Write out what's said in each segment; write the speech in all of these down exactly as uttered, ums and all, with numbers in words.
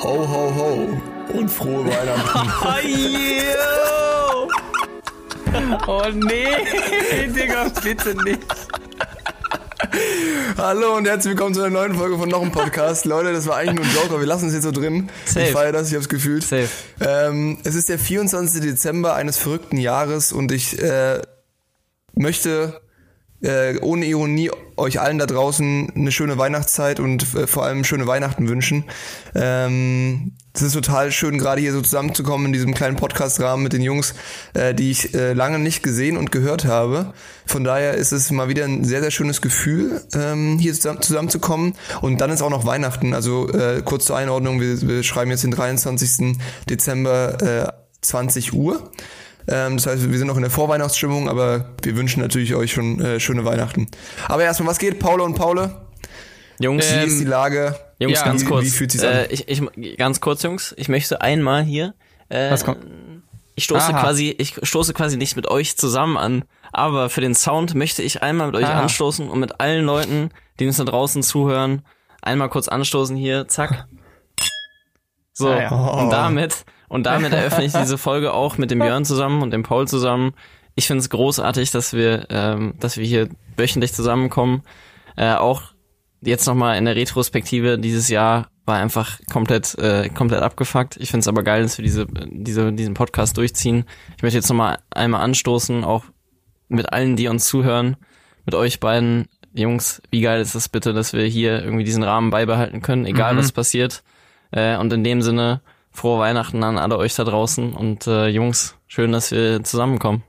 Ho, ho, ho und frohe Weihnachten. Oh nee, Digga, bitte nicht. Hallo und herzlich willkommen zu einer neuen Folge von noch einem Podcast. Leute, das war eigentlich nur ein Joke, aber wir lassen es jetzt so drin. Safe. Ich feiere das, ich hab's gefühlt. Safe. Ähm, es ist der vierundzwanzigste Dezember eines verrückten Jahres und ich äh, möchte äh, ohne Ironie euch allen da draußen eine schöne Weihnachtszeit und äh, vor allem schöne Weihnachten wünschen. Ähm, es ist total schön, gerade hier so zusammenzukommen in diesem kleinen Podcast-Rahmen mit den Jungs, äh, die ich äh, lange nicht gesehen und gehört habe. Von daher ist es mal wieder ein sehr, sehr schönes Gefühl, ähm, hier zusammen, zusammenzukommen. Und dann ist auch noch Weihnachten. Also äh, kurz zur Einordnung, wir, wir schreiben jetzt den dreiundzwanzigsten Dezember äh, zwanzig Uhr. Ähm, das heißt, wir sind noch in der Vorweihnachtsstimmung, aber wir wünschen natürlich euch schon äh, schöne Weihnachten. Aber erstmal, was geht, Paula und Paule? Jungs, Wie ähm, ist die Lage? Jungs, ja, ganz wie, kurz. Wie fühlt sich's an? Äh, ich, ich, ganz kurz, Jungs. Ich möchte einmal hier. Äh, Was kommt? Ich stoße Aha. quasi, ich stoße quasi nicht mit euch zusammen an, aber für den Sound möchte ich einmal mit euch Aha. anstoßen und mit allen Leuten, die uns da draußen zuhören, einmal kurz anstoßen hier. Zack. So. Ah, ja. Und damit und damit eröffne ich diese Folge auch mit dem Björn zusammen und dem Paul zusammen. Ich finde es großartig, dass wir, ähm, dass wir hier wöchentlich zusammenkommen. Äh, auch jetzt nochmal in der Retrospektive, dieses Jahr war einfach komplett äh, komplett abgefuckt. Ich finde es aber geil, dass wir diese diese diesen Podcast durchziehen. Ich möchte jetzt nochmal einmal anstoßen, auch mit allen, die uns zuhören, mit euch beiden Jungs. Wie geil ist es bitte, dass wir hier irgendwie diesen Rahmen beibehalten können, egal Mhm. was passiert. Äh, und in dem Sinne, frohe Weihnachten an alle euch da draußen und äh, Jungs, schön, dass wir zusammenkommen.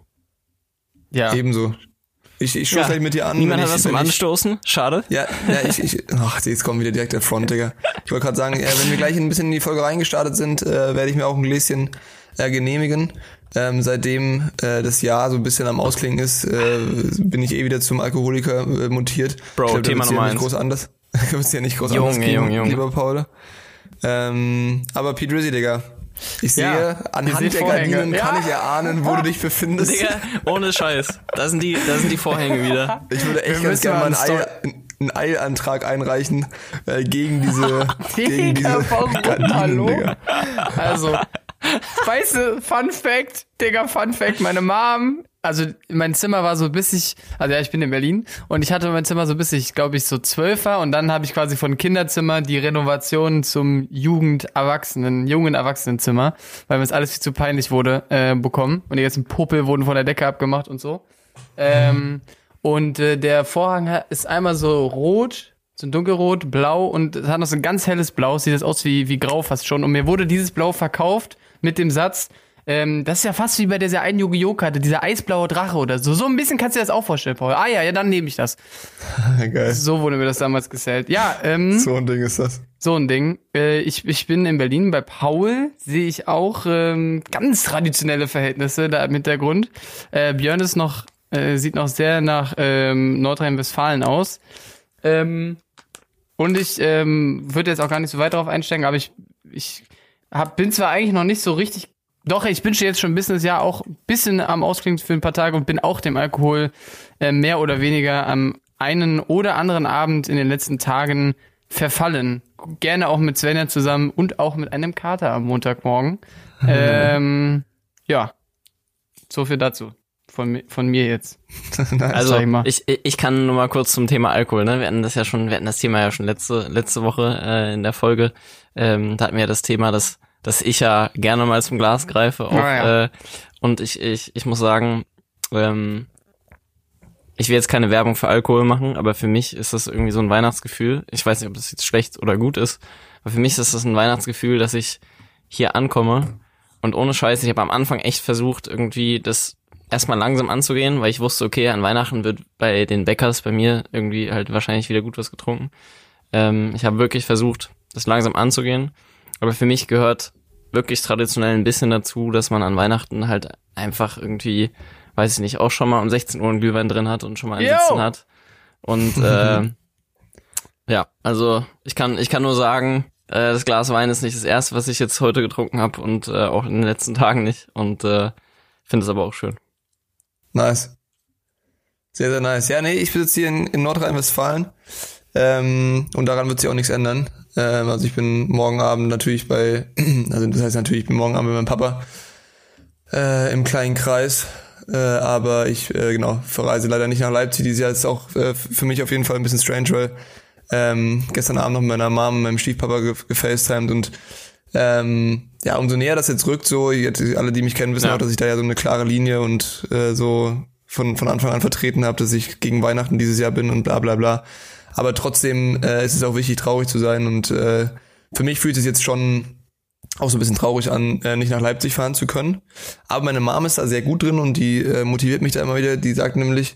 Ja. Ebenso. Ich, ich stoße Ja. gleich mit dir an. Niemand wenn hat ich, was zum wenn ich- Anstoßen, schade. Ja, ja, ich, ich, ach, jetzt kommen wieder direkt der Front, Digga. Ich wollte gerade sagen, äh, wenn wir gleich ein bisschen in die Folge reingestartet sind, äh, werde ich mir auch ein Gläschen äh, genehmigen. Ähm, seitdem äh, das Jahr so ein bisschen am Ausklingen ist, äh, bin ich eh wieder zum Alkoholiker äh, mutiert. Bro, ich glaub, da Thema wird's hier Nummer nicht eins. groß anders. Da wird's ja nicht groß Junge, anders gehen, Junge, Junge. lieber Paul. Ähm, aber Pete Rizzy, Digga. Ich sehe, Ja, anhand ihr seht der Vorhänge. Gardinen kann Ja. ich erahnen, wo du dich befindest. Digga, ohne Scheiß. Da sind die, da sind die Vorhänge wieder. Ich würde echt Wir ganz müssen gerne mal mal einen, einen Eil, einen Eilantrag einreichen äh, gegen diese, gegen Digga, diese warum? Gardinen, Hallo? Digga. Also, weißt du, Fun Fact, Digga, Fun Fact, meine Mom, also mein Zimmer war so bis ich, also ja, ich bin in Berlin und ich hatte mein Zimmer so bis ich, glaube ich, so zwölf war und dann habe ich quasi von Kinderzimmer die Renovation zum Jugend-Erwachsenen, jungen Erwachsenenzimmer, weil mir das alles viel zu peinlich wurde, äh, bekommen und die ganzen Popel wurden von der Decke abgemacht und so. Ähm, und äh, der Vorhang ist einmal so rot, so ein dunkelrot, blau und es hat noch so ein ganz helles Blau, sieht das aus wie, wie grau fast schon. Und mir wurde dieses Blau verkauft mit dem Satz, ähm, das ist ja fast wie bei dieser einen Yu-Gi-Oh! Karte, dieser eisblaue Drache oder so. So ein bisschen kannst du dir das auch vorstellen, Paul. Ah ja, ja, dann nehme ich das. Geil. So wurde mir das damals gesellt. Ja, ähm, so, So ein Ding ist das. so ein Ding. Äh, ich, ich bin in Berlin, bei Paul sehe ich auch ähm, ganz traditionelle Verhältnisse da im Hintergrund. Äh, Björn ist noch, äh, sieht noch sehr nach ähm, Nordrhein-Westfalen aus. Ähm, und ich ähm, würde jetzt auch gar nicht so weit drauf einsteigen, aber ich, ich hab, bin zwar eigentlich noch nicht so richtig, doch, ich bin schon jetzt schon ein bisschen das Jahr auch ein bisschen am Ausklingen für ein paar Tage und bin auch dem Alkohol äh, mehr oder weniger am einen oder anderen Abend in den letzten Tagen verfallen. Gerne auch mit Svenja zusammen und auch mit einem Kater am Montagmorgen. ähm, ja, so viel dazu. Von, mi- von mir jetzt. Also sag ich mal. ich, ich kann nur mal kurz zum Thema Alkohol, ne? Wir hatten das ja schon, wir hatten das Thema ja schon letzte letzte Woche äh, in der Folge. Ähm, da hatten wir ja das Thema, dass dass ich ja gerne mal zum Glas greife. Auch, Ah, ja. äh, und ich ich ich muss sagen, ähm, ich will jetzt keine Werbung für Alkohol machen, aber für mich ist das irgendwie so ein Weihnachtsgefühl. Ich weiß nicht, ob das jetzt schlecht oder gut ist, aber für mich ist das ein Weihnachtsgefühl, dass ich hier ankomme und ohne Scheiß, ich habe am Anfang echt versucht, irgendwie das erstmal langsam anzugehen, weil ich wusste, okay, an Weihnachten wird bei den Bäckers bei mir irgendwie halt wahrscheinlich wieder gut was getrunken. Ähm, ich habe wirklich versucht, das langsam anzugehen, aber für mich gehört wirklich traditionell ein bisschen dazu, dass man an Weihnachten halt einfach irgendwie, weiß ich nicht, auch schon mal um sechzehn Uhr einen Glühwein drin hat und schon mal einen Yo! Sitzen hat. Und äh, ja, also ich kann ich kann nur sagen, äh, das Glas Wein ist nicht das erste, was ich jetzt heute getrunken habe und äh, auch in den letzten Tagen nicht und äh, finde es aber auch schön. Nice. Sehr, sehr nice. Ja, nee, ich sitze hier in, in Nordrhein-Westfalen. Ähm, und daran wird sich auch nichts ändern. Ähm, also ich bin morgen Abend natürlich bei, also das heißt natürlich, ich bin morgen Abend bei meinem Papa äh, im kleinen Kreis. Äh, aber ich, äh, genau, verreise leider nicht nach Leipzig. Dieses Jahr ist auch äh, für mich auf jeden Fall ein bisschen strange, weil ähm, gestern Abend noch mit meiner Mom und meinem Stiefpapa ge- gefacetimed und ähm, ja, umso näher das jetzt rückt, so, jetzt, alle, die mich kennen, wissen Ja. auch, dass ich da ja so eine klare Linie und äh, so von von Anfang an vertreten habe, dass ich gegen Weihnachten dieses Jahr bin und bla bla bla. Aber trotzdem äh, ist es auch wichtig, traurig zu sein und äh, für mich fühlt es jetzt schon auch so ein bisschen traurig an, äh, nicht nach Leipzig fahren zu können. Aber meine Mom ist da sehr gut drin und die äh, motiviert mich da immer wieder. Die sagt nämlich,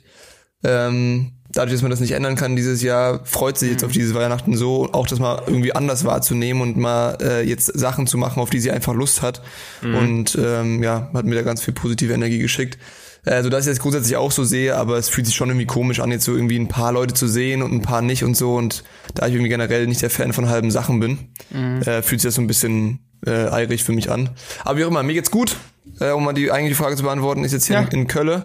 ähm, dadurch, dass man das nicht ändern kann dieses Jahr, freut sich jetzt auf dieses Weihnachten so, auch das mal irgendwie anders wahrzunehmen und mal äh, jetzt Sachen zu machen, auf die sie einfach Lust hat. Mhm. Und ähm, ja, hat mir da ganz viel positive Energie geschickt. Also dass ich das grundsätzlich auch so sehe, aber es fühlt sich schon irgendwie komisch an, jetzt so irgendwie ein paar Leute zu sehen und ein paar nicht und so. Und da ich irgendwie generell nicht der Fan von halben Sachen bin, mhm. äh, fühlt sich das so ein bisschen äh, eirig für mich an. Aber wie auch immer, mir geht's gut. Äh, um mal die eigentliche Frage zu beantworten, ist jetzt hier ja. in, in Köln.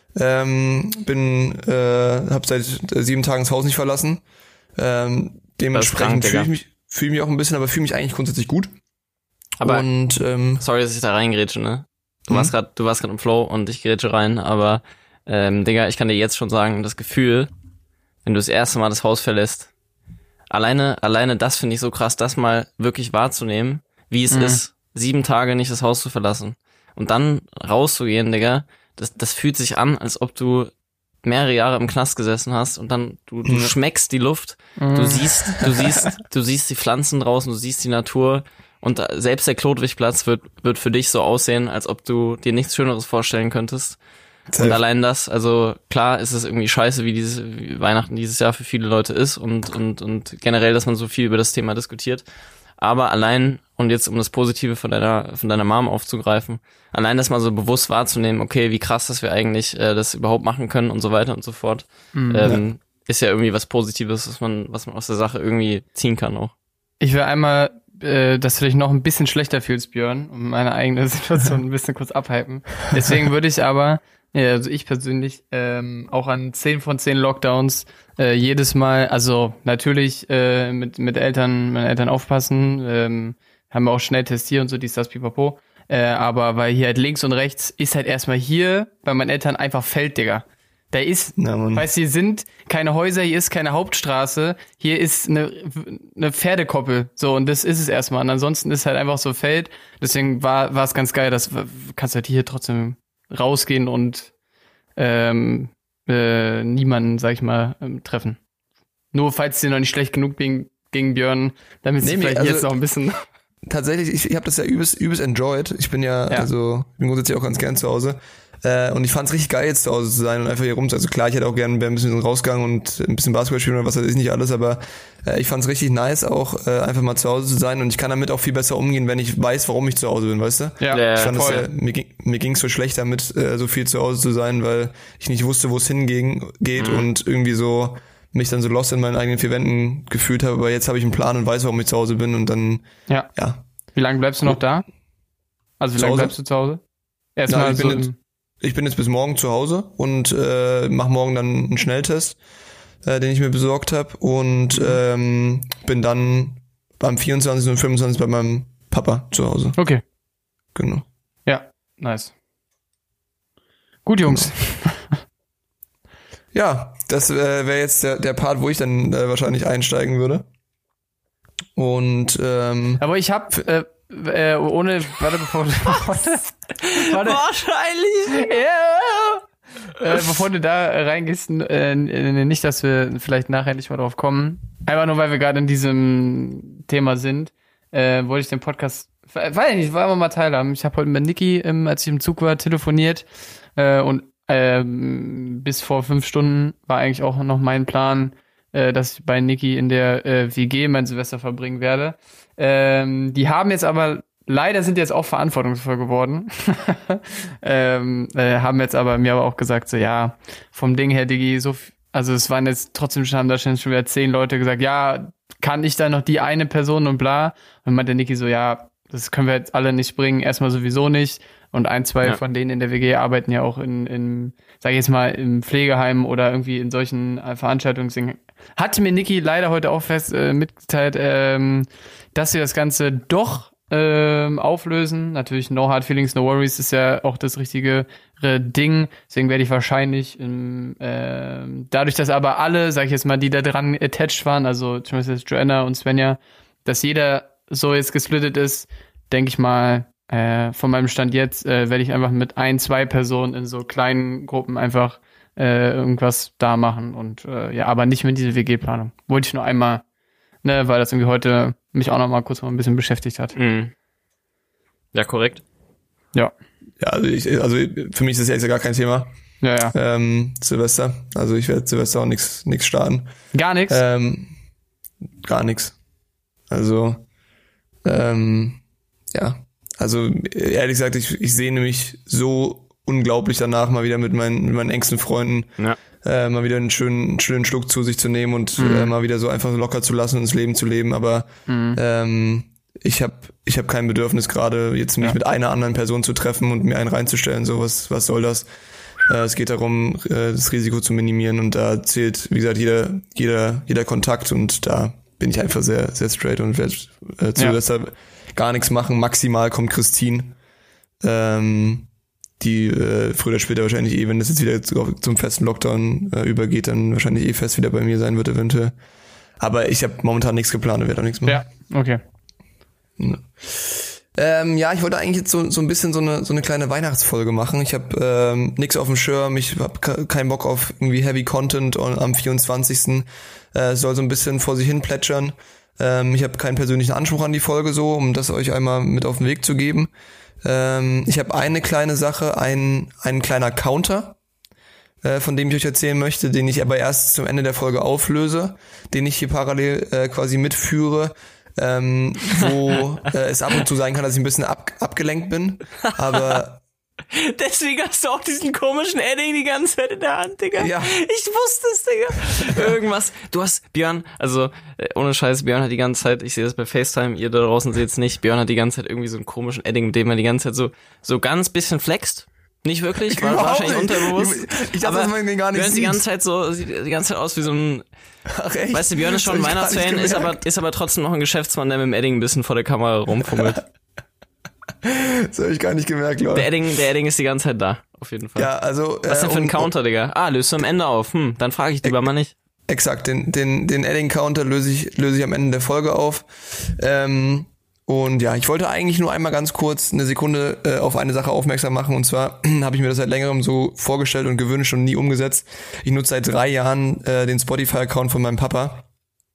Ähm, bin, äh, hab seit sieben Tagen das Haus nicht verlassen. Ähm, dementsprechend fühle ich mich, fühle mich auch ein bisschen, aber fühle mich eigentlich grundsätzlich gut. Aber und ähm, sorry, dass ich da reingrätsche, ne? Du warst gerade, du warst gerade im Flow und ich grätsche rein, aber ähm, Digga, ich kann dir jetzt schon sagen, das Gefühl, wenn du das erste Mal das Haus verlässt, alleine, alleine das finde ich so krass, das mal wirklich wahrzunehmen, wie es mhm. ist, sieben Tage nicht das Haus zu verlassen und dann rauszugehen, Digga, das, das fühlt sich an, als ob du mehrere Jahre im Knast gesessen hast und dann du, du mhm. schmeckst die Luft, mhm. du siehst, du siehst, du siehst die Pflanzen draußen, du siehst die Natur. Und selbst der Klodwigplatz wird wird für dich so aussehen, als ob du dir nichts Schöneres vorstellen könntest. Safe. Und allein das, also klar ist es irgendwie scheiße, wie dieses wie Weihnachten dieses Jahr für viele Leute ist und und und generell, dass man so viel über das Thema diskutiert. Aber allein, und jetzt um das Positive von deiner von deiner Mom aufzugreifen, allein das mal so bewusst wahrzunehmen, okay, wie krass, dass wir eigentlich äh, das überhaupt machen können und so weiter und so fort, mhm, ähm, ja. ist ja irgendwie was Positives, was man was man aus der Sache irgendwie ziehen kann auch. Ich will einmal dass du dich noch ein bisschen schlechter fühlst, Björn, um meine eigene Situation ein bisschen kurz abhypen. Deswegen würde ich aber, ja, also ich persönlich, ähm, auch an zehn von zehn Lockdowns äh, jedes Mal, also natürlich äh, mit mit Eltern, meine Eltern aufpassen, ähm, haben wir auch schnell testiert und so, dies, das, pipapo. Äh, aber weil hier halt links und rechts ist halt erstmal hier bei meinen Eltern einfach Feld, Digga. Da ist, ja, weißt du, hier sind keine Häuser, hier ist keine Hauptstraße, hier ist eine, eine Pferdekoppel, so, und das ist es erstmal. Und ansonsten ist halt einfach so Feld. Deswegen war war es ganz geil, dass du kannst halt hier trotzdem rausgehen und ähm, äh, niemanden, sag ich mal, ähm, treffen. Nur falls dir noch nicht schlecht genug ging, gegen Björn, damit sie nee, vielleicht also jetzt noch ein bisschen. Tatsächlich, ich, ich habe das ja übelst, übelst enjoyed. Ich bin ja, ja. also ich bin grundsätzlich auch ganz gern zu Hause. Äh, und ich fand's richtig geil, jetzt zu Hause zu sein und einfach hier rum. Also klar, ich hätte auch gerne ein bisschen rausgegangen und ein bisschen Basketball spielen oder was weiß ich nicht alles, aber äh, ich fand's richtig nice, auch äh, einfach mal zu Hause zu sein, und ich kann damit auch viel besser umgehen, wenn ich weiß, warum ich zu Hause bin, weißt du? Ja, ich fand voll. Das, äh, mir, ging, mir ging's so schlecht damit, äh, so viel zu Hause zu sein, weil ich nicht wusste, wo es hingehen geht mhm. und irgendwie so mich dann so lost in meinen eigenen vier Wänden gefühlt habe. Aber jetzt habe ich einen Plan und weiß, warum ich zu Hause bin, und dann, ja. ja. Wie lange bleibst du noch da? Also wie lange bleibst du zu Hause? Erstmal ja, ich, so bin jetzt, ich bin jetzt bis morgen zu Hause und äh, mache morgen dann einen Schnelltest, äh, den ich mir besorgt habe, und mhm. ähm, bin dann am vierundzwanzigsten und fünfundzwanzigsten bei meinem Papa zu Hause. Okay. Genau. Ja, nice. Gut, Jungs. Ja, das äh, wäre jetzt der, der Part, wo ich dann äh, wahrscheinlich einsteigen würde. Und ähm, aber ich hab äh, äh, ohne warte bevor du warte, wahrscheinlich ja äh, bevor du da reingehst, äh, nicht, dass wir vielleicht nachher nicht mal drauf kommen, einfach nur weil wir gerade in diesem Thema sind, äh, wollte ich den Podcast, weiß ich nicht, wollen wir mal teilhaben. Ich habe heute mit Niki, ähm, als ich im Zug war, telefoniert äh, und ähm, bis vor fünf Stunden war eigentlich auch noch mein Plan, äh, dass ich bei Niki in der äh, W G mein Silvester verbringen werde. Ähm, die haben jetzt aber, leider sind jetzt auch verantwortungsvoll geworden. ähm, äh, haben jetzt aber mir aber auch gesagt, so ja, vom Ding her, Digi, so, also es waren jetzt trotzdem schon, haben da schon wieder zehn Leute gesagt, ja, kann ich da noch die eine Person und bla. Und meinte Niki so, ja, das können wir jetzt alle nicht bringen, erstmal sowieso nicht. Und ein, zwei ja. von denen in der W G arbeiten ja auch in, in, sag ich jetzt mal, im Pflegeheim oder irgendwie in solchen Veranstaltungen. Hat mir Niki leider heute auch fest äh, mitgeteilt, ähm, dass wir das Ganze doch ähm, auflösen. Natürlich No Hard Feelings, No Worries ist ja auch das richtige Ding. Deswegen werde ich wahrscheinlich, ähm, äh, dadurch, dass aber alle, sag ich jetzt mal, die da dran attached waren, also zum Beispiel Joanna und Svenja, dass jeder so jetzt gesplittet ist, denke ich mal, äh, von meinem Stand jetzt äh, werde ich einfach mit ein, zwei Personen in so kleinen Gruppen einfach äh, irgendwas da machen und äh, ja, aber nicht mit dieser W G-Planung. Wollte ich nur einmal, ne, weil das irgendwie heute mich auch noch mal kurz mal ein bisschen beschäftigt hat. Mhm. Ja, korrekt. Ja. Ja, also, ich, also für mich ist das jetzt ja gar kein Thema. Ja, ja. Ähm, Silvester. Also ich werde Silvester auch nix nix starten. Gar nichts? Ähm, gar nichts. Also, ähm, ja. Also ehrlich gesagt, ich, ich sehne mich so unglaublich danach, mal wieder mit meinen, mit meinen engsten Freunden Ja. äh, mal wieder einen schönen, einen schönen Schluck zu sich zu nehmen und Mhm. äh, mal wieder so einfach locker zu lassen und ins Leben zu leben. Aber Mhm. ähm, ich habe ich hab kein Bedürfnis gerade, jetzt mich Ja. mit einer anderen Person zu treffen und mir einen reinzustellen. So, was, was soll das? Äh, es geht darum, äh, das Risiko zu minimieren und da zählt, wie gesagt, jeder, jeder, jeder Kontakt und da bin ich einfach sehr, sehr straight und werde äh, zu Ja. Silvester gar nichts machen. Maximal kommt Christine, ähm, die äh, früher oder später wahrscheinlich eh, wenn das jetzt wieder zu, zum festen Lockdown äh, übergeht, dann wahrscheinlich eh fest wieder bei mir sein wird eventuell. Aber ich habe momentan nichts geplant und werde auch nichts machen. Ja, okay. Ja. Ähm, ja, ich wollte eigentlich jetzt so, so ein bisschen so eine, so eine kleine Weihnachtsfolge machen. Ich habe ähm, nichts auf dem Schirm, ich habe ke- keinen Bock auf irgendwie Heavy Content und am vierundzwanzigsten Äh, soll so ein bisschen vor sich hin plätschern. Ähm, ich habe keinen persönlichen Anspruch an die Folge so, um das euch einmal mit auf den Weg zu geben. Ähm, ich habe eine kleine Sache, ein, ein kleiner Counter, äh, von dem ich euch erzählen möchte, den ich aber erst zum Ende der Folge auflöse, den ich hier parallel äh, quasi mitführe, ähm, wo äh, es ab und zu sein kann, dass ich ein bisschen ab, abgelenkt bin, aber Deswegen hast du auch diesen komischen Edding die ganze Zeit in der Hand, Digga. Ja. Ich wusste es, Digga. Irgendwas. Du hast, Björn, also äh, ohne Scheiß, Björn hat die ganze Zeit, ich sehe das bei FaceTime, ihr da draußen seht es nicht, Björn hat die ganze Zeit irgendwie so einen komischen Edding, mit dem er die ganze Zeit so so ganz bisschen flext. Nicht wirklich, war Überhaupt wahrscheinlich nicht. unterbewusst. Ich- ich dachte, dass man den gar nicht Björn sieht die sieht. ganze Zeit so, sieht die ganze Zeit aus wie so ein, ach echt? weißt du, Björn ist schon ein Das hab ich gar nicht Weihnachtsfan, ist gemerkt. aber, ist aber trotzdem noch ein Geschäftsmann, der mit dem Edding ein bisschen vor der Kamera rumfummelt. Das habe ich gar nicht gemerkt, Leute. Der Edding, der Edding ist die ganze Zeit da, auf jeden Fall. Ja, also Was denn äh, für ein um- Counter, Digga? Ah, löst du am Ende auf. Hm, dann frage ich lieber mal nicht. Exakt, den, den, den Adding-Counter löse ich, löse ich am Ende der Folge auf. Ähm, und ja, ich wollte eigentlich nur einmal ganz kurz eine Sekunde äh, auf eine Sache aufmerksam machen. Und zwar habe ich mir das seit längerem so vorgestellt und gewünscht und nie umgesetzt. Ich nutze seit drei Jahren äh, den Spotify-Account von meinem Papa.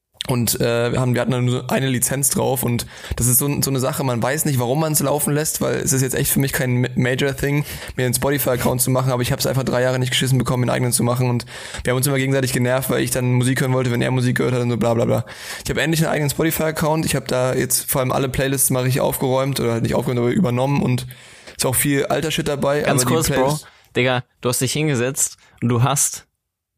Und äh, wir, haben, wir hatten dann nur eine Lizenz drauf und das ist so, so eine Sache, man weiß nicht, warum man es laufen lässt, weil es ist jetzt echt für mich kein Major-Thing, mir einen Spotify-Account zu machen, aber ich habe es einfach drei Jahre nicht geschissen bekommen, einen eigenen zu machen und wir haben uns immer gegenseitig genervt, weil ich dann Musik hören wollte, wenn er Musik gehört hat und so bla bla bla. Ich habe endlich einen eigenen Spotify-Account, ich habe da jetzt vor allem alle Playlists mal richtig aufgeräumt oder nicht aufgeräumt, aber übernommen und ist auch viel alter Shit dabei. Ganz aber kurz, die Bro. Playlist, Digga, du hast dich hingesetzt und du hast,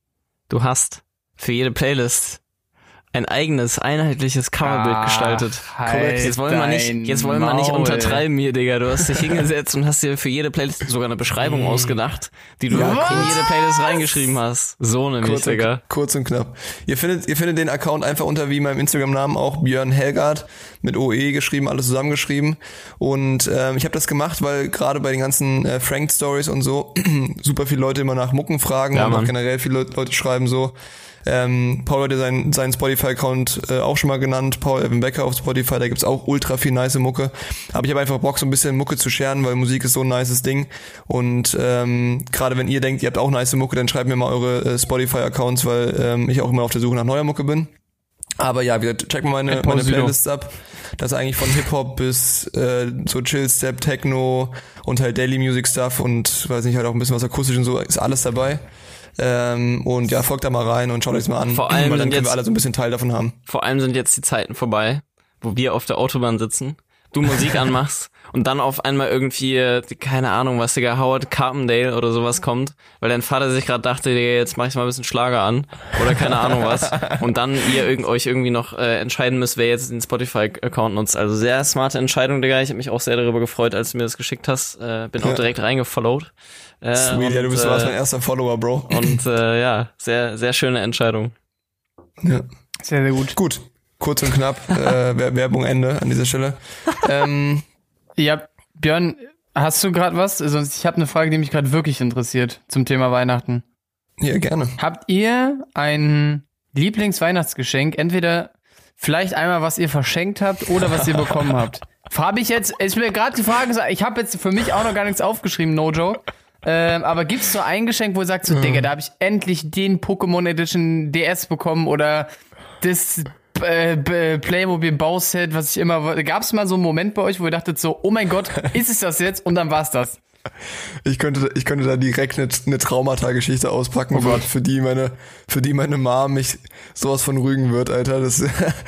du hast für jede Playlist ein eigenes, einheitliches Coverbild Ach, gestaltet. halt Jetzt wollen wir nicht, dein jetzt wollen wir nicht Maul. untertreiben hier, Digga. Du hast dich hingesetzt und hast dir für jede Playlist sogar eine Beschreibung ausgedacht, die du Ja, in kurz. jede Playlist reingeschrieben hast. So nämlich, kurz, Digga. und, kurz und knapp. Ihr findet, ihr findet den Account einfach unter wie meinem Instagram-Namen auch Björn Helgard mit O E geschrieben, alles zusammengeschrieben. Und ähm, ich habe das gemacht, weil gerade bei den ganzen äh, Frank-Stories und so super viele Leute immer nach Mucken fragen Ja, und auch Mann. generell viele Leute schreiben so. Ähm, Paul hat ja seinen, seinen Spotify-Account äh, auch schon mal genannt, Paul Evan Becker auf Spotify, da gibt's auch ultra viel nice Mucke. Aber ich habe einfach Bock, so ein bisschen Mucke zu scheren, weil Musik ist so ein nices Ding. Und ähm, gerade wenn ihr denkt, ihr habt auch nice Mucke, dann schreibt mir mal eure äh, Spotify-Accounts, weil ähm, ich auch immer auf der Suche nach neuer Mucke bin. Aber ja, wieder check mal meine, Ed Paul meine Sido. Playlists ab. Das ist eigentlich von Hip-Hop bis äh, so Chill-Step, Techno und halt Daily Music Stuff und weiß nicht, halt auch ein bisschen was akustisch und so, ist alles dabei. Ähm, und ja, folgt da mal rein und schaut euch das mal an, Vor allem weil dann sind können wir jetzt- alle so ein bisschen Teil davon haben. Vor allem sind jetzt die Zeiten vorbei, wo wir auf der Autobahn sitzen, du Musik anmachst und dann auf einmal irgendwie, äh, keine Ahnung was, Digga, Howard Carpendale oder sowas kommt, weil dein Vater sich gerade dachte, Digga, jetzt mach ich mal ein bisschen Schlager an oder keine Ahnung was und dann ihr irg- euch irgendwie noch äh, entscheiden müsst, wer jetzt den Spotify-Account nutzt. Also sehr smarte Entscheidung, Digga. Ich habe mich auch sehr darüber gefreut, als du mir das geschickt hast. Äh, bin auch Ja. direkt reingefollowt. Äh, Sweet, ja, du bist, und, warst mein äh, erster Follower, Bro. und äh, ja, sehr, sehr schöne Entscheidung. Ja. Sehr, sehr gut. Gut, kurz und knapp, äh, Werbung Ende an dieser Stelle. Ähm, Ja, Björn, hast du gerade was? Sonst ich habe eine Frage, die mich gerade wirklich interessiert zum Thema Weihnachten. ja, gerne. Habt ihr ein Lieblingsweihnachtsgeschenk? Entweder vielleicht einmal, was ihr verschenkt habt oder was ihr bekommen habt. Habe ich jetzt, ich will gerade die Frage sagen, ich habe jetzt für mich auch noch gar nichts aufgeschrieben, no joke. Ähm, aber gibt's so ein Geschenk, wo ihr sagt, so, mhm. Digga, da habe ich endlich den Pokémon Edition D S bekommen oder das äh, Playmobil Bauset, was ich immer, gab's mal so einen Moment bei euch, wo ihr dachtet so, oh mein Gott, ist es das jetzt? Und dann war's das. Ich könnte, ich könnte da direkt eine, eine Traumata-Geschichte auspacken, oh Gott. für die meine, für die meine Mom mich sowas von rügen wird, Alter. Das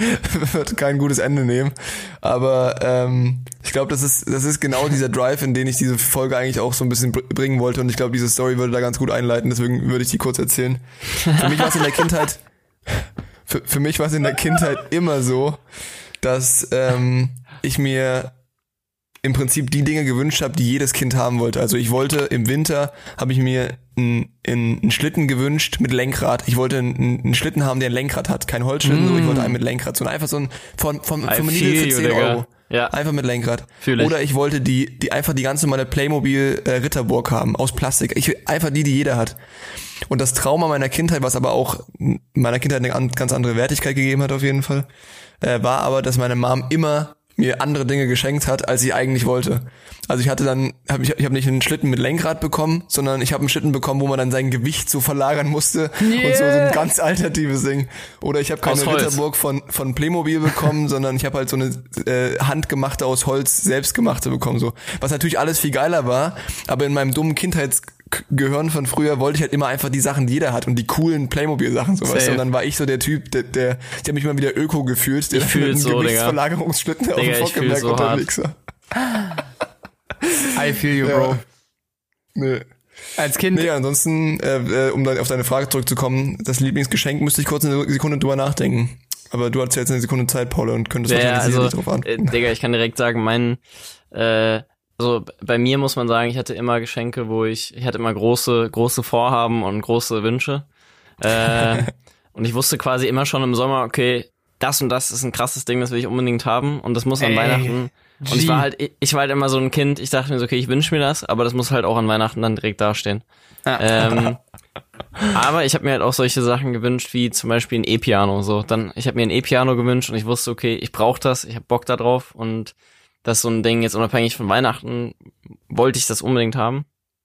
wird kein gutes Ende nehmen. Aber ähm, ich glaube, das ist, das ist genau dieser Drive, in den ich diese Folge eigentlich auch so ein bisschen bringen wollte. Und ich glaube, diese Story würde da ganz gut einleiten. Deswegen würde ich die kurz erzählen. Für mich war es in der Kindheit, für, für mich war es in der Kindheit immer so, dass ähm, ich mir im Prinzip die Dinge gewünscht habe, die jedes Kind haben wollte. Also ich wollte im Winter, habe ich mir einen, einen Schlitten gewünscht mit Lenkrad. Ich wollte einen, einen Schlitten haben, der ein Lenkrad hat. Kein Holzschlitten, mm. so ich wollte einen mit Lenkrad. So einfach so ein von, von, von Lidl für zehn Euro. Ja. Einfach mit Lenkrad. Fühl ich. Oder ich wollte die, die einfach die ganze normale Playmobil äh, Ritterburg haben, aus Plastik. Ich will einfach die, die jeder hat. Und das Trauma meiner Kindheit, was aber auch meiner Kindheit eine ganz andere Wertigkeit gegeben hat auf jeden Fall, äh, war aber, dass meine Mom immer mir andere Dinge geschenkt hat, als ich eigentlich wollte. Also ich hatte dann, hab ich, ich habe nicht einen Schlitten mit Lenkrad bekommen, sondern ich habe einen Schlitten bekommen, wo man dann sein Gewicht so verlagern musste yeah. und so, so ein ganz alternatives Ding. Oder ich habe keine Ritterburg von von Playmobil bekommen, sondern ich habe halt so eine äh, handgemachte aus Holz selbstgemachte bekommen, so. Was natürlich alles viel geiler war, aber in meinem dummen Kindheitsgehirn von früher wollte ich halt immer einfach die Sachen, die jeder hat und die coolen Playmobil-Sachen, so weißt du. Und dann war ich so der Typ, der, der ich habe mich mal wieder Öko gefühlt, der ich fühl mit einem so, Gewichtsverlagerungsschlitten Digga. auf dem Fockenberg so unterwegs war. I feel you, bro. Ja. Nee. Als Kind. Nee, ansonsten, äh, äh, um dann auf deine Frage zurückzukommen, das Lieblingsgeschenk müsste ich kurz eine Sekunde drüber nachdenken. Aber du hattest ja jetzt eine Sekunde Zeit, Paul, und könntest ja, wahrscheinlich also, nicht drauf antworten. Äh, Digga, ich kann direkt sagen, mein, äh, also bei mir muss man sagen, ich hatte immer Geschenke, wo ich, ich hatte immer große, große Vorhaben und große Wünsche. Äh, und ich wusste quasi immer schon im Sommer, okay, das und das ist ein krasses Ding, das will ich unbedingt haben und das muss an Ey. Weihnachten. Und ich war halt, ich war halt immer so ein Kind, ich dachte mir so, okay, ich wünsche mir das, aber das muss halt auch an Weihnachten dann direkt dastehen. Ja. Ähm, aber ich habe mir halt auch solche Sachen gewünscht, wie zum Beispiel ein E-Piano. So, dann, ich habe mir ein E-Piano gewünscht und ich wusste, okay, ich brauche das, ich habe Bock da drauf und das ist so ein Ding, jetzt unabhängig von Weihnachten, wollte ich das unbedingt haben.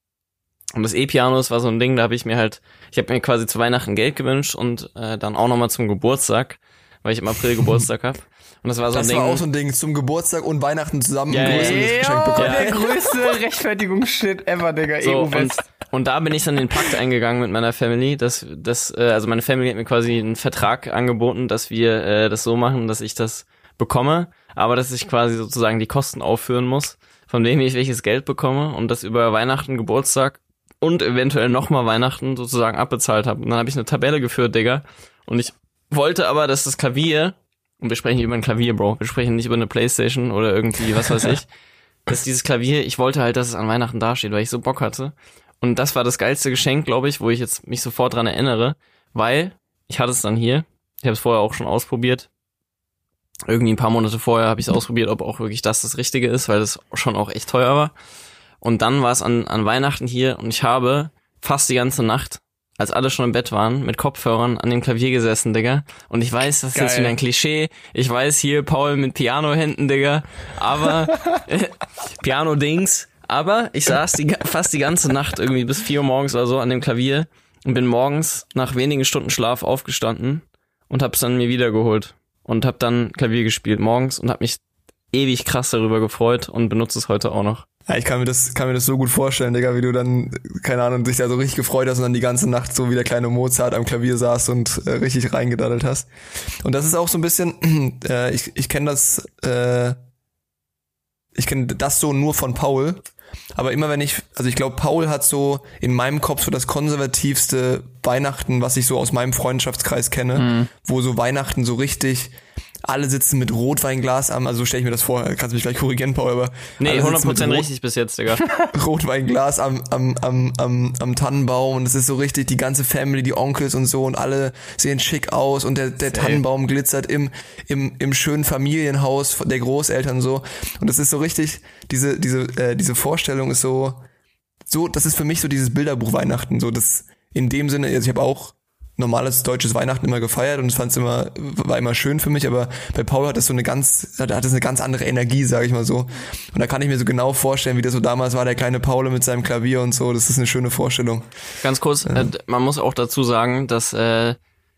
Und das E-Piano, das war so ein Ding, da habe ich mir halt, ich habe mir quasi zu Weihnachten Geld gewünscht und äh, dann auch nochmal zum Geburtstag, weil ich im April Geburtstag habe. Und das war so das ein Ding. Das war auch so ein Ding, zum Geburtstag und Weihnachten zusammen ja, ein größeres ja, Geschenk bekommen. Ja. Der größte Rechtfertigungsshit ever, Digga. So, und, und da bin ich dann den Pakt eingegangen mit meiner Family, dass, dass äh, also meine Family hat mir quasi einen Vertrag angeboten, dass wir äh, das so machen, dass ich das bekomme, aber dass ich quasi sozusagen die Kosten aufführen muss, von dem ich welches Geld bekomme und das über Weihnachten, Geburtstag und eventuell nochmal Weihnachten sozusagen abbezahlt habe. Und dann habe ich eine Tabelle geführt, Digga. Und ich wollte aber, dass das Klavier, und wir sprechen hier über ein Klavier, Bro, wir sprechen nicht über eine Playstation oder irgendwie, was weiß ich, dass dieses Klavier, ich wollte halt, dass es an Weihnachten dasteht, weil ich so Bock hatte. Und das war das geilste Geschenk, glaube ich, wo ich jetzt mich sofort dran erinnere, weil ich hatte es dann hier, ich habe es vorher auch schon ausprobiert, irgendwie ein paar Monate vorher habe ich es ausprobiert, ob auch wirklich das das Richtige ist, weil das schon auch echt teuer war. Und dann war es an, an Weihnachten hier und ich habe fast die ganze Nacht, als alle schon im Bett waren, mit Kopfhörern an dem Klavier gesessen, Digga. Und ich weiß, das ist Geil. Jetzt wieder ein Klischee. Ich weiß, hier Paul mit Piano-Händen, Digga. Aber, äh, Piano-Dings. Aber ich saß die, fast die ganze Nacht irgendwie bis vier Uhr morgens oder so an dem Klavier und bin morgens nach wenigen Stunden Schlaf aufgestanden und hab's dann mir wiedergeholt. Und hab dann Klavier gespielt morgens und hab mich ewig krass darüber gefreut und benutze es heute auch noch. Ja, ich kann mir das, kann mir das so gut vorstellen, Digga, wie du dann, keine Ahnung, dich da so richtig gefreut hast und dann die ganze Nacht so wie der kleine Mozart am Klavier saß und äh, richtig reingedaddelt hast. Und das ist auch so ein bisschen, äh, ich, ich kenne das, äh, ich kenne das so nur von Paul, aber immer wenn ich, also ich glaube, Paul hat so in meinem Kopf so das konservativste Weihnachten, was ich so aus meinem Freundschaftskreis kenne, mhm. wo so Weihnachten so richtig alle sitzen mit Rotweinglas am, also so stelle ich mir das vor, kannst du mich gleich korrigieren, Paul, aber nee, hundert Prozent richtig bis jetzt, Digga. Rotweinglas am, am, am, am, am Tannenbaum und es ist so richtig die ganze Family, die Onkels und so und alle sehen schick aus und der, der Tannenbaum glitzert im, im, im schönen Familienhaus der Großeltern so und das ist so richtig, diese, diese, äh, diese Vorstellung ist so, so, das ist für mich so dieses Bilderbuch Weihnachten, so das in dem Sinne, also ich habe auch normales deutsches Weihnachten immer gefeiert und fand es immer, war immer schön für mich, aber bei Paul hat das so eine ganz, hat das eine ganz andere Energie, sage ich mal so. Und da kann ich mir so genau vorstellen, wie das so damals war, der kleine Paul mit seinem Klavier und so, das ist eine schöne Vorstellung. Ganz kurz, ja. äh, man muss auch dazu sagen, dass, äh,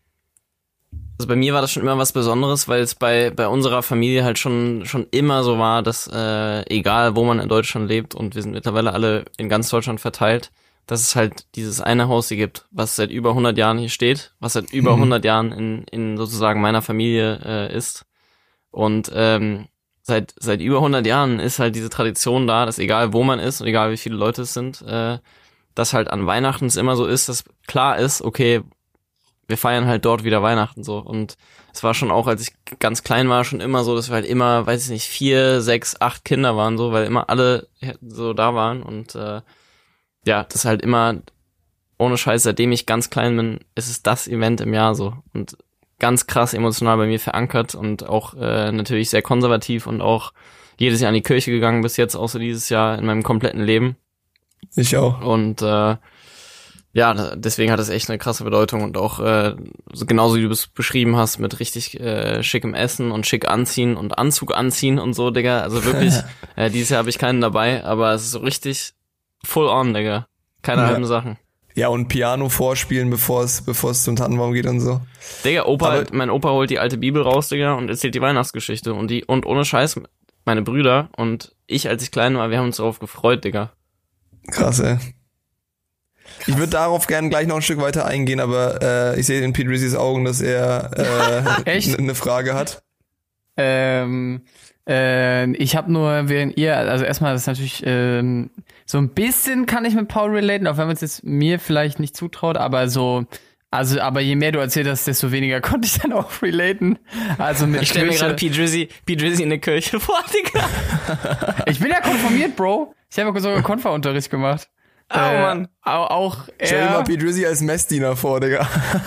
also bei mir war das schon immer was Besonderes, weil es bei, bei unserer Familie halt schon, schon immer so war, dass, äh, egal wo man in Deutschland lebt und wir sind mittlerweile alle in ganz Deutschland verteilt, dass es halt dieses eine Haus hier gibt, was seit über hundert Jahren hier steht, was seit über mhm. hundert Jahren in, in sozusagen meiner Familie äh, ist. Und ähm, seit seit über hundert Jahren ist halt diese Tradition da, dass egal wo man ist und egal wie viele Leute es sind, äh, dass halt an Weihnachten es immer so ist, dass klar ist, okay, wir feiern halt dort wieder Weihnachten so. Und es war schon auch, als ich ganz klein war, schon immer so, dass wir halt immer, weiß ich nicht, vier, sechs, acht Kinder waren so, weil immer alle so da waren und äh, ja, das ist halt immer, ohne Scheiß, seitdem ich ganz klein bin, ist es das Event im Jahr so und ganz krass emotional bei mir verankert und auch äh, natürlich sehr konservativ und auch jedes Jahr in die Kirche gegangen bis jetzt, außer dieses Jahr in meinem kompletten Leben. Ich auch. Und äh, ja, deswegen hat es echt eine krasse Bedeutung und auch äh, so genauso wie du es beschrieben hast, mit richtig äh, schickem Essen und schick anziehen und Anzug anziehen und so, Digga, also wirklich, äh, dieses Jahr habe ich keinen dabei, aber es ist so richtig full on, Digga. Keine ja. halben Sachen. Ja, und Piano vorspielen, bevor es bevor es zum Tannenbaum geht und so. Digga, Opa, Aber mein Opa holt die alte Bibel raus, Digga, und erzählt die Weihnachtsgeschichte. Und die und ohne Scheiß, meine Brüder und ich, als ich klein war, wir haben uns darauf gefreut, Digga. Krass, ey. Krass. Ich würde darauf gerne gleich noch ein Stück weiter eingehen, aber äh, ich sehe in Pete Rizzys Augen, dass er äh, Echt? eine Frage hat. Ähm... Ich habe nur, während ihr, also erstmal, das ist natürlich ähm, so ein bisschen kann ich mit Paul relaten, auch wenn man es jetzt mir vielleicht nicht zutraut, aber so, also, aber je mehr du erzählt hast, desto weniger konnte ich dann auch relaten. Also mit ich stelle mir gerade P. Drizzy, P. Drizzy in der Kirche vor, Digga. Ich bin ja konformiert, Bro. Ich habe sogar Konfa-Unterricht gemacht. Oh, äh, Mann. Auch, auch stell dir mal P. Drizzy als Messdiener vor, Digga.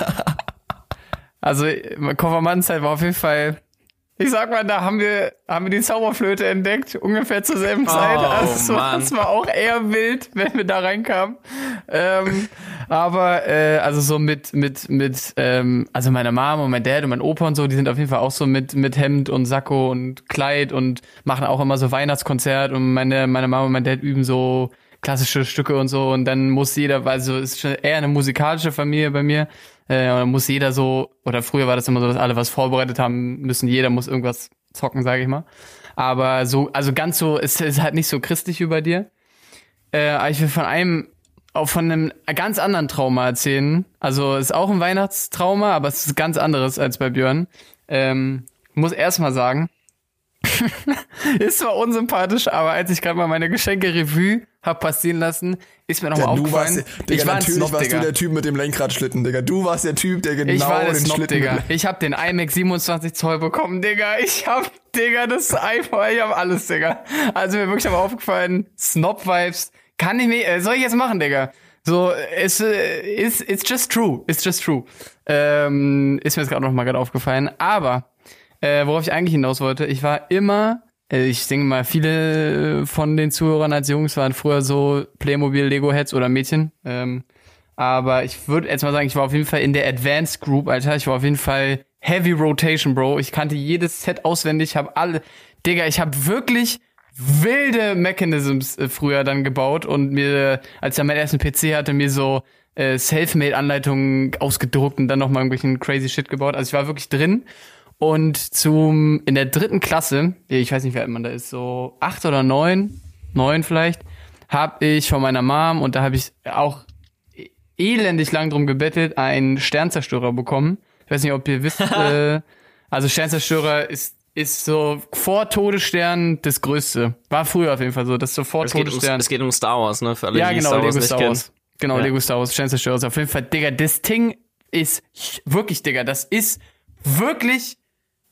Also, Konfirmandenzeit war auf jeden Fall. Ich sag mal, da haben wir haben wir die Zauberflöte entdeckt, ungefähr zur selben Zeit. Oh, also es war, es war auch eher wild, wenn wir da reinkamen. Ähm, aber äh, also so mit mit mit ähm, also meine Mom und mein Dad und mein Opa und so, die sind auf jeden Fall auch so mit mit Hemd und Sakko und Kleid und machen auch immer so Weihnachtskonzert und meine meine Mama und mein Dad üben so klassische Stücke und so und dann muss jeder, also es ist schon eher eine musikalische Familie bei mir. Äh, und dann muss jeder so, oder früher war das immer so, dass alle was vorbereitet haben müssen, jeder muss irgendwas zocken, sage ich mal. Aber so, also ganz so, es ist halt nicht so christlich wie bei dir. Äh, aber ich will von einem, auch von einem ganz anderen Trauma erzählen. Also es ist auch ein Weihnachtstrauma, aber es ist ganz anderes als bei Björn. Ähm, muss erst mal sagen, ist zwar unsympathisch, aber als ich gerade mal meine Geschenke-Revue hab passieren lassen, ist mir nochmal ja, aufgefallen. Warst, Digga, ich war natürlich Snob, warst Digga. du der Typ mit dem Lenkradschlitten, Digga. Du warst der Typ, der genau ich war der den Snob, Schlitten... Digga. Ich hab den iMac siebenundzwanzig Zoll bekommen, Digga. Ich hab, Digga, das iPhone, ich hab alles, Digga. Also mir wirklich aber aufgefallen, Snob-Vibes, kann ich nicht, äh, soll ich jetzt machen, Digga? So, es ist, it's just true, it's just true. Ähm, ist mir jetzt gerade noch mal gerade aufgefallen. Aber, äh, worauf ich eigentlich hinaus wollte, ich war immer... Ich denke mal, viele von den Zuhörern als Jungs waren früher so Playmobil, Lego-Heads oder Mädchen. Ähm, aber ich würde jetzt mal sagen, ich war auf jeden Fall in der Advanced Group, Alter. Ich war auf jeden Fall Heavy Rotation, Bro. Ich kannte jedes Set auswendig. Ich habe alle... Digga, ich habe wirklich wilde Mechanisms äh, früher dann gebaut und mir, als ich meinen ersten P C hatte, mir so äh, Selfmade-Anleitungen ausgedruckt und dann nochmal irgendwelchen crazy Shit gebaut. Also ich war wirklich drin. Und zum in der dritten Klasse, ich weiß nicht, wie alt man da ist, so acht oder neun, neun vielleicht, habe ich von meiner Mom, und da habe ich auch elendig lang drum gebettelt, einen Sternzerstörer bekommen. Ich weiß nicht, ob ihr wisst, äh, also Sternzerstörer ist ist so vor Todesstern das Größte. War früher auf jeden Fall so, das ist so vor es geht Todesstern. Um, es geht um Star Wars, ne? Für alle, ja, die genau, Star Wars Lego nicht Star kennen. Wars. Genau, ja. Lego Star Wars, Sternzerstörer ist auf jeden Fall, Digga, das Ding ist wirklich, Digga, das ist wirklich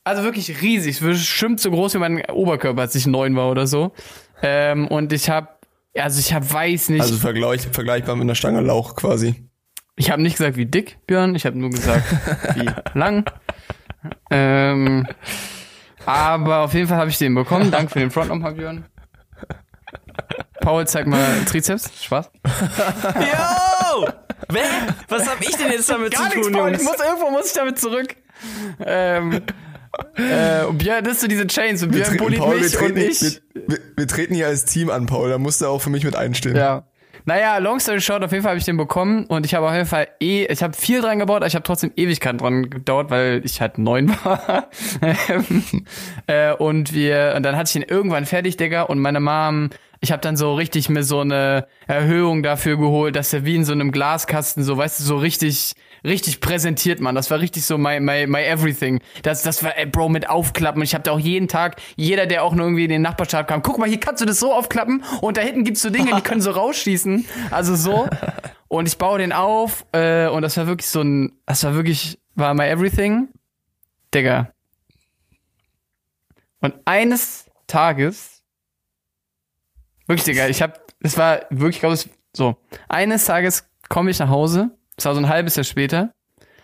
Also wirklich riesig, bestimmt so groß wie mein Oberkörper, als ich neun war oder so. Ähm, und ich habe, also ich habe, weiß nicht. Also vergleich, vergleichbar mit einer Stange Lauch quasi. Ich habe nicht gesagt, wie dick, Björn. Ich habe nur gesagt, wie lang. Ähm, aber auf jeden Fall habe ich den bekommen. Danke für den Front nochmal, Björn. Paul, zeig mal Trizeps. Spaß. Yo! Wer? Was hab ich denn jetzt damit Gar zu nichts, tun, Paul. Jungs? Ich muss, irgendwo muss ich damit zurück. Ähm, äh, und Björn, das ist so diese Chains. Und Björn bullied Paul, wir mich treten, und ich. Wir, wir, wir treten hier als Team an, Paul. Da musst du auch für mich mit einstehen. Ja. Naja, long story short, auf jeden Fall habe ich den bekommen und ich habe auf jeden Fall eh, ich habe viel dran gebaut, aber ich habe trotzdem Ewigkeiten dran gedauert, weil ich halt neun war. äh, und wir, und dann hatte ich ihn irgendwann fertig, Digga, und meine Mom, ich habe dann so richtig mir so eine Erhöhung dafür geholt, dass er wie in so einem Glaskasten, so, weißt du, so richtig, richtig präsentiert, man. Das war richtig so my, my, my everything. Das, das war, ey, Bro, mit Aufklappen. Und ich habe da auch jeden Tag, jeder, der auch nur irgendwie in den Nachbarstaat kam, guck mal, hier kannst du das so aufklappen und da hinten gibt's so Dinge, die können so rausschießen. Also so. Und ich baue den auf, äh, und das war wirklich so ein, das war wirklich, war my everything. Digga. Und eines Tages, wirklich, Digga, ich hab, es war wirklich, glaube ich, so, eines Tages komme ich nach Hause, es war so ein halbes Jahr später,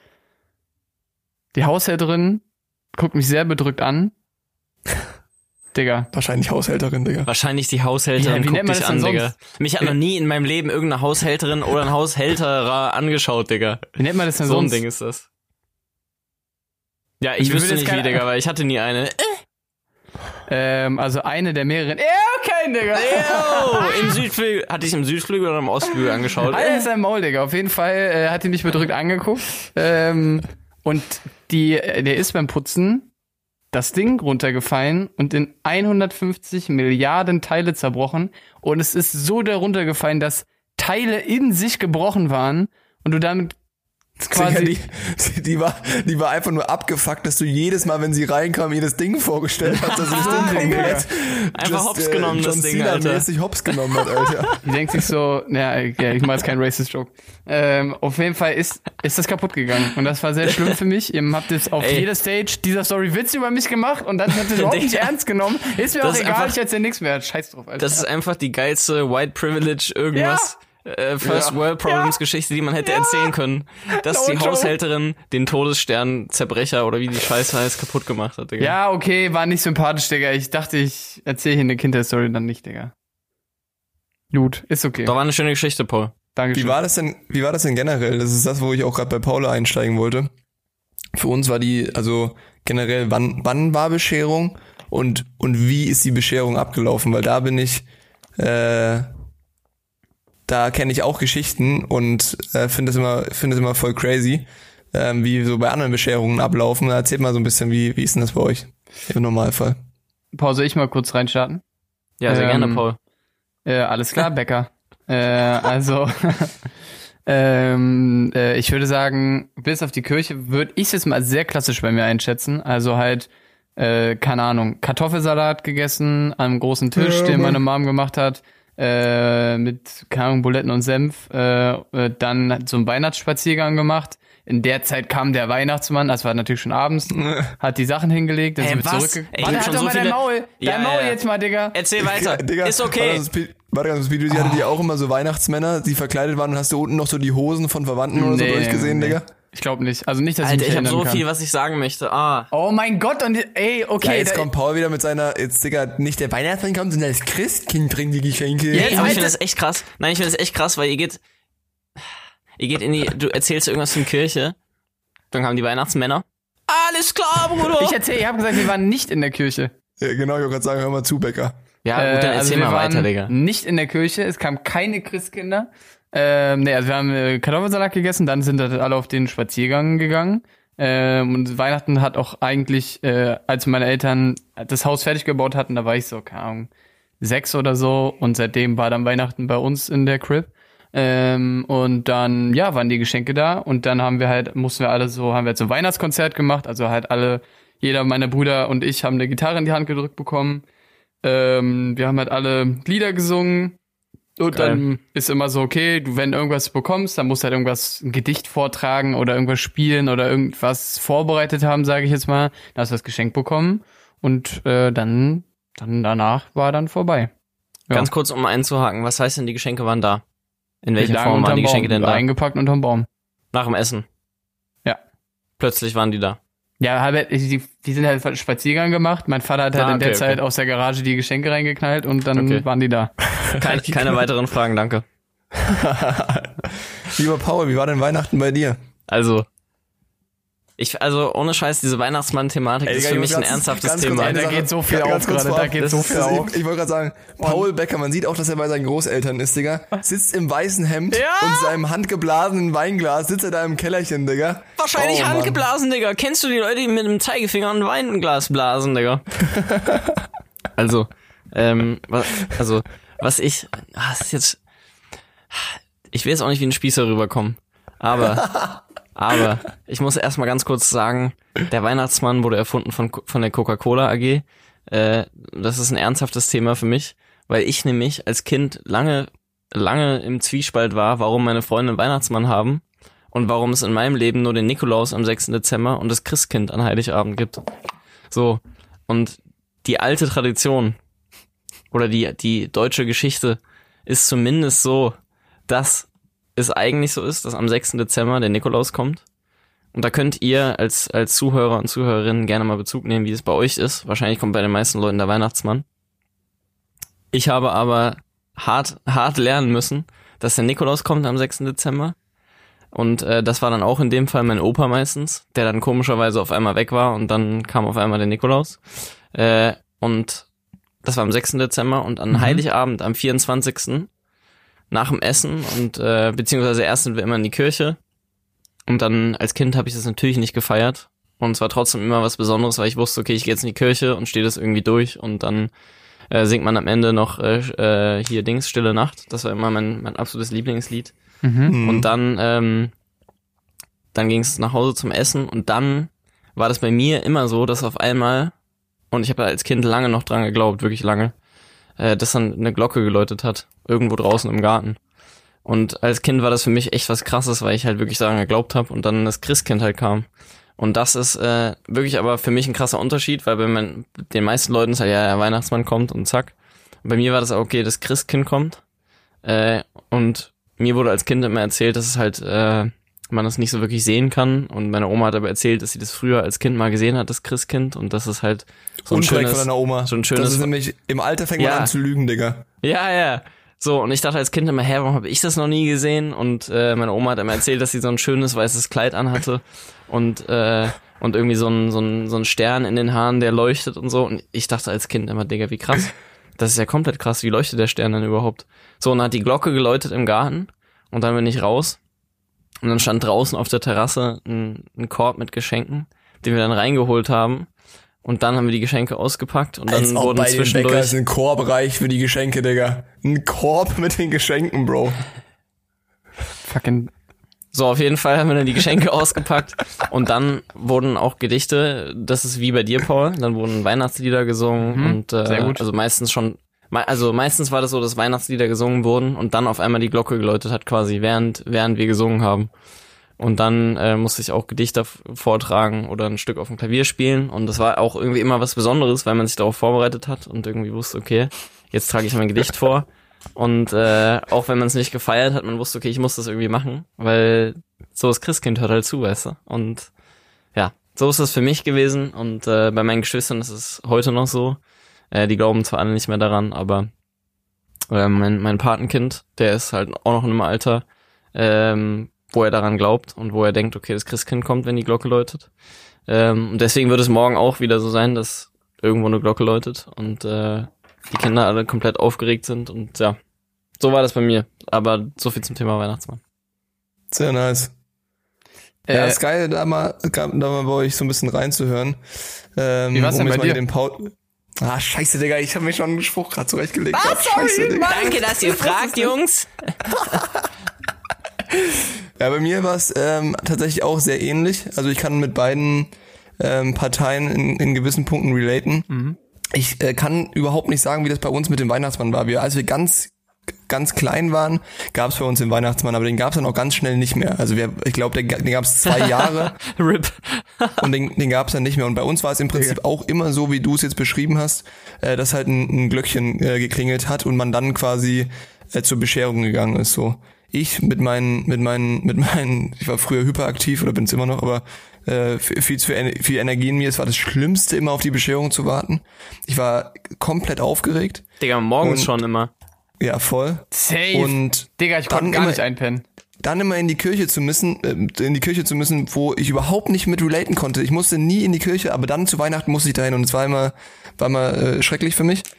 die Haushälterin guckt mich sehr bedrückt an. Digga. Wahrscheinlich Haushälterin, Digga. Wahrscheinlich die Haushälterin Ja, wie guckt nennt man dich das an, denn Digga. sonst? Mich hat noch nie in meinem Leben irgendeine Haushälterin oder ein Haushälterer angeschaut, Digga. Wie nennt man das denn So ein sonst? Ding ist das. Ja, ich Wie wüsste würde jetzt nicht wie, keiner- Digga, weil ich hatte nie eine. Ähm, also eine der mehreren. Ja, okay, Digga. Yo, im Südflügel, hatte ich im Südflügel oder im Ostflügel angeschaut? Alter ist ein Maul, Digga. Auf jeden Fall äh, hat die mich bedrückt angeguckt. Ähm, und die, äh, der ist beim Putzen das Ding runtergefallen und in hundertfünfzig Milliarden Teile zerbrochen. Und es ist so darunter gefallen, dass Teile in sich gebrochen waren und du damit Digga, quasi... die, die, war, die war einfach nur abgefuckt, dass du jedes Mal, wenn sie reinkam, ihr das Ding vorgestellt hast, dass sie das Ding komplett Einfach just, hops genommen, das John Ding, Cena Alter. mäßig hops genommen hat, Alter. Die denkt sich so, ja, ja ich mache jetzt keinen Racist-Joke. Ähm, auf jeden Fall ist, ist das kaputt gegangen. Und das war sehr schlimm für mich. Ihr habt jetzt auf Ey. jeder Stage dieser Story Witze über mich gemacht und dann hat ihr überhaupt nicht Digga. ernst genommen. Ist mir Das auch ist egal, einfach- ich erzähl nichts mehr. Scheiß drauf, Alter. Das ist einfach die geilste White Privilege irgendwas. Äh, First Ja. World Problems Geschichte, die man hätte erzählen können. Dass No die joke. Haushälterin den Todesstern Zerbrecher oder wie die Scheiße heißt, kaputt gemacht hat, Digga. Ja, okay, war nicht sympathisch, Digga. Ich dachte, ich erzähle hier eine Kindheitsstory, dann nicht, Digga. Gut, ist okay. Da war eine schöne Geschichte, Paul. Dankeschön. Wie war das denn, wie war das denn generell? Das ist das, wo ich auch gerade bei Paula einsteigen wollte. Für uns war die, also generell, wann, wann war Bescherung und, und wie ist die Bescherung abgelaufen? Weil da bin ich, äh, da kenne ich auch Geschichten und äh, finde es immer, finde es immer voll crazy, ähm, wie so bei anderen Bescherungen ablaufen. Erzählt mal so ein bisschen, wie, wie ist denn das bei euch im Normalfall? Paul, soll ich mal kurz reinstarten? Ja, sehr Ähm, gerne, Paul. Äh, alles klar, Becker. äh, also, ähm, äh, ich würde sagen, bis auf die Kirche würde ich es jetzt mal sehr klassisch bei mir einschätzen. Also halt, äh, keine Ahnung, Kartoffelsalat gegessen an einem großen Tisch, Ja, den Mann. meine Mom gemacht hat, äh, mit, keine Ahnung, Buletten und Senf. Äh, äh, dann so einen Weihnachtsspaziergang gemacht. In der Zeit kam der Weihnachtsmann, das war natürlich schon abends, hat die Sachen hingelegt, dann Ey, sind wir was? zurückgegangen. Ey, ich Warte, hab halt schon doch so mal dein viele- Maul, Ja, dein Maul ja. jetzt mal, Digga. Erzähl weiter. Digga, Ist Warte, okay. das Bi- warte ganz, das Video, sie hatte die auch immer so Weihnachtsmänner, die verkleidet waren und hast du unten noch so die Hosen von Verwandten oder so Nee, durchgesehen, nee. Digga? Ich glaube nicht. Also nicht, dass ich Alter, mich ich habe erinnern so kann. viel, was ich sagen möchte. Ah. Oh mein Gott, und ey, okay. Ja, jetzt da, kommt Paul wieder mit seiner, jetzt Digga, nicht der Weihnachtsmann kommt, sondern das Christkind bringt die Geschenke. Ja, Jetzt, aber ich Alter. finde das echt krass. Nein, ich finde das echt krass, weil ihr geht, ihr geht in die, du erzählst irgendwas von Kirche, dann kamen die Weihnachtsmänner. Alles klar, Bruder. ich erzähle, ich habe gesagt, wir waren nicht in der Kirche. Ja, genau, ich wollte gerade sagen, hör mal zu, Bäcker. ja, gut, dann Äh, also erzähl wir mal waren weiter, Digga. nicht in der Kirche, es kamen keine Christkinder. Ähm, nee, also wir haben äh, Kartoffelsalat gegessen, dann sind wir alle auf den Spaziergang gegangen. Ähm, und Weihnachten hat auch eigentlich, äh, als meine Eltern das Haus fertig gebaut hatten, da war ich so, keine Ahnung, sechs oder so. Und seitdem war dann Weihnachten bei uns in der Crib. Ähm, und dann, ja, waren die Geschenke da. Und dann haben wir halt, mussten wir alle so, haben wir halt so ein Weihnachtskonzert gemacht. Also halt alle, jeder meiner Brüder und ich haben eine Gitarre in die Hand gedrückt bekommen. Ähm, wir haben halt alle Lieder gesungen. Und Geil. dann ist immer so, okay, du, wenn irgendwas bekommst, dann musst du halt irgendwas, ein Gedicht vortragen oder irgendwas spielen oder irgendwas vorbereitet haben, sage ich jetzt mal. Dann hast du das Geschenk bekommen und äh, dann, dann danach war dann vorbei. Ja. Ganz kurz, um einzuhaken, was heißt denn, die Geschenke waren da? In Die welcher lagen Form waren die unterm Geschenke Baum, denn da? eingepackt unterm Baum. Nach dem Essen? Ja. Plötzlich waren die da. Ja, halt, die, die sind halt Spaziergang gemacht. Mein Vater hat halt Ah, in der okay, Zeit okay. aus der Garage die Geschenke reingeknallt und dann Okay. waren die da. Keine, keine weiteren Fragen, danke. Lieber Paul, wie war denn Weihnachten bei dir? Also, ich, also ohne Scheiß, diese Weihnachtsmann-Thematik Ey, ist Digga, für ich mich muss ein ganz- ernsthaftes ganz Thema. kurz eine Da Sache- geht so viel ganz auf kurz gerade, da vorab. geht Das so ist- viel auf. Ich, ich wollte gerade sagen, Paul Becker, man sieht auch, dass er bei seinen Großeltern ist, Digga. Sitzt im weißen Hemd Ja. und seinem handgeblasenen Weinglas, sitzt er da im Kellerchen, Digga. Wahrscheinlich Oh, Mann. handgeblasen, Digga. Kennst du die Leute, die mit dem Zeigefinger ein Weinglas blasen, Digga? Also, ähm, was, also, was ich, ah, das ist jetzt, ich will jetzt auch nicht wie ein Spießer rüberkommen, aber, aber, ich muss erstmal ganz kurz sagen, der Weihnachtsmann wurde erfunden von, von der Coca-Cola A G. Äh, das ist ein ernsthaftes Thema für mich, weil ich nämlich als Kind lange, lange im Zwiespalt war, warum meine Freunde einen Weihnachtsmann haben und warum es in meinem Leben nur den Nikolaus am sechsten Dezember und das Christkind an Heiligabend gibt. So, und die alte Tradition oder die, die deutsche Geschichte ist zumindest so, dass es eigentlich so ist, dass am sechsten Dezember der Nikolaus kommt. Und da könnt ihr als, als Zuhörer und Zuhörerinnen gerne mal Bezug nehmen, wie es bei euch ist. Wahrscheinlich kommt bei den meisten Leuten der Weihnachtsmann. Ich habe aber hart, hart lernen müssen, dass der Nikolaus kommt am sechsten Dezember. Und äh, das war dann auch in dem Fall mein Opa meistens, der dann komischerweise auf einmal weg war und dann kam auf einmal der Nikolaus. Äh, und das war am sechsten Dezember und an Mhm. Heiligabend am vierundzwanzigsten nach dem Essen und äh, beziehungsweise erst sind wir immer in die Kirche und dann als Kind habe ich das natürlich nicht gefeiert und es war trotzdem immer was Besonderes, weil ich wusste, okay, ich gehe jetzt in die Kirche und stehe das irgendwie durch und dann äh, singt man am Ende noch äh, äh, hier Dings, Stille Nacht, das war immer mein, mein absolutes Lieblingslied. Mhm. Und dann, ähm, dann ging es nach Hause zum Essen und dann war das bei mir immer so, dass auf einmal, und ich habe da als Kind lange noch dran geglaubt, wirklich lange, äh, dass dann eine Glocke geläutet hat, irgendwo draußen im Garten. Und als Kind war das für mich echt was Krasses, weil ich halt wirklich daran geglaubt habe und dann das Christkind halt kam. Und das ist äh, wirklich aber für mich ein krasser Unterschied, weil bei mein, den meisten Leuten ist halt, ja, der Weihnachtsmann kommt und zack. Und bei mir war das auch, okay, das Christkind kommt. Äh, und mir wurde als Kind immer erzählt, dass es halt äh, man das nicht so wirklich sehen kann. Und meine Oma hat aber erzählt, dass sie das früher als Kind mal gesehen hat, das Christkind. Und das ist halt so ein Unkorrekt schönes... von deiner Oma. so ein schönes- das ist nämlich, im Alter fängt Ja. man an zu lügen, Digga. Ja, ja. So, und ich dachte als Kind immer, hä, warum habe ich das noch nie gesehen? Und äh, meine Oma hat immer erzählt, dass sie so ein schönes weißes Kleid anhatte und äh, und irgendwie so ein, so ein so ein Stern in den Haaren, der leuchtet und so. Und ich dachte als Kind immer, Digga, wie krass. Das ist ja komplett krass. Wie leuchtet der Stern denn überhaupt? So, und dann hat die Glocke geläutet im Garten und dann bin ich raus und dann stand draußen auf der Terrasse ein, ein Korb mit Geschenken, den wir dann reingeholt haben. Und dann haben wir die Geschenke ausgepackt und dann Als ob wurden bei den Bäcker zwischendurch... ist ein Korb reich für die Geschenke, Digga. Ein Korb mit den Geschenken, Bro. Fucking. So, auf jeden Fall haben wir dann die Geschenke ausgepackt und dann wurden auch Gedichte, das ist wie bei dir, Paul, dann wurden Weihnachtslieder gesungen Mhm, und äh, sehr gut. also meistens schon, me- also meistens war das so, dass Weihnachtslieder gesungen wurden und dann auf einmal die Glocke geläutet hat quasi, während während wir gesungen haben. Und dann äh, musste ich auch Gedichte f- vortragen oder ein Stück auf dem Klavier spielen und das war auch irgendwie immer was Besonderes, weil man sich darauf vorbereitet hat und irgendwie wusste, okay, jetzt trage ich mein Gedicht vor. Und äh, auch wenn man es nicht gefeiert hat, man wusste, okay, ich muss das irgendwie machen, weil so das Christkind hört halt zu, weißt du. Und ja, so ist das für mich gewesen und äh, bei meinen Geschwistern ist es heute noch so. Äh, die glauben zwar alle nicht mehr daran, aber äh, mein, mein Patenkind, der ist halt auch noch in einem Alter, ähm, wo er daran glaubt und wo er denkt, okay, das Christkind kommt, wenn die Glocke läutet. Ähm, und deswegen wird es morgen auch wieder so sein, dass irgendwo eine Glocke läutet und äh, die Kinder alle komplett aufgeregt sind und ja, so war das bei mir. Aber so viel zum Thema Weihnachtsmann. Sehr nice. Äh, Ja, ist geil, da mal, da mal bei euch so ein bisschen reinzuhören. Ähm, Wie war's denn um bei jetzt mal dir? Den Paul ah, scheiße, Digga, ich habe mir schon einen Spruch gerade zurechtgelegt. Was? Scheiße, Digga. Danke, dass ihr fragt, Jungs. Ja, bei mir war es ähm, tatsächlich auch sehr ähnlich. Also ich kann mit beiden ähm, Parteien in, in gewissen Punkten relaten. Mhm. Ich äh, kann überhaupt nicht sagen, wie das bei uns mit dem Weihnachtsmann war. Wir, als wir ganz ganz klein waren, gab es bei uns den Weihnachtsmann, aber den gab es dann auch ganz schnell nicht mehr. Also wir, ich glaube, den, den gab es zwei Jahre. Rip. Und den, den gab es dann nicht mehr. Und bei uns war es im Prinzip auch immer so, wie du es jetzt beschrieben hast, äh, dass halt ein, ein Glöckchen äh, geklingelt hat und man dann quasi äh, zur Bescherung gegangen ist. So ich mit meinen, mit meinen, mit meinen, ich war früher hyperaktiv oder bin es immer noch, aber äh, viel zu viel, viel Energie in mir. Es war das Schlimmste, immer auf die Bescherung zu warten. Ich war komplett aufgeregt. Digga, morgens und, schon immer. Ja, voll. Safe. Und Digga, ich konnte gar immer, nicht einpennen. Dann immer in die Kirche zu müssen, äh, in die Kirche zu müssen, wo ich überhaupt nicht mit relaten konnte. Ich musste nie in die Kirche, aber dann zu Weihnachten musste ich dahin und es war immer, war immer äh, schrecklich für mich.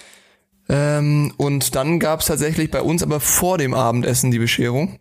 Ähm, und dann gab's tatsächlich bei uns aber vor dem Abendessen die Bescherung.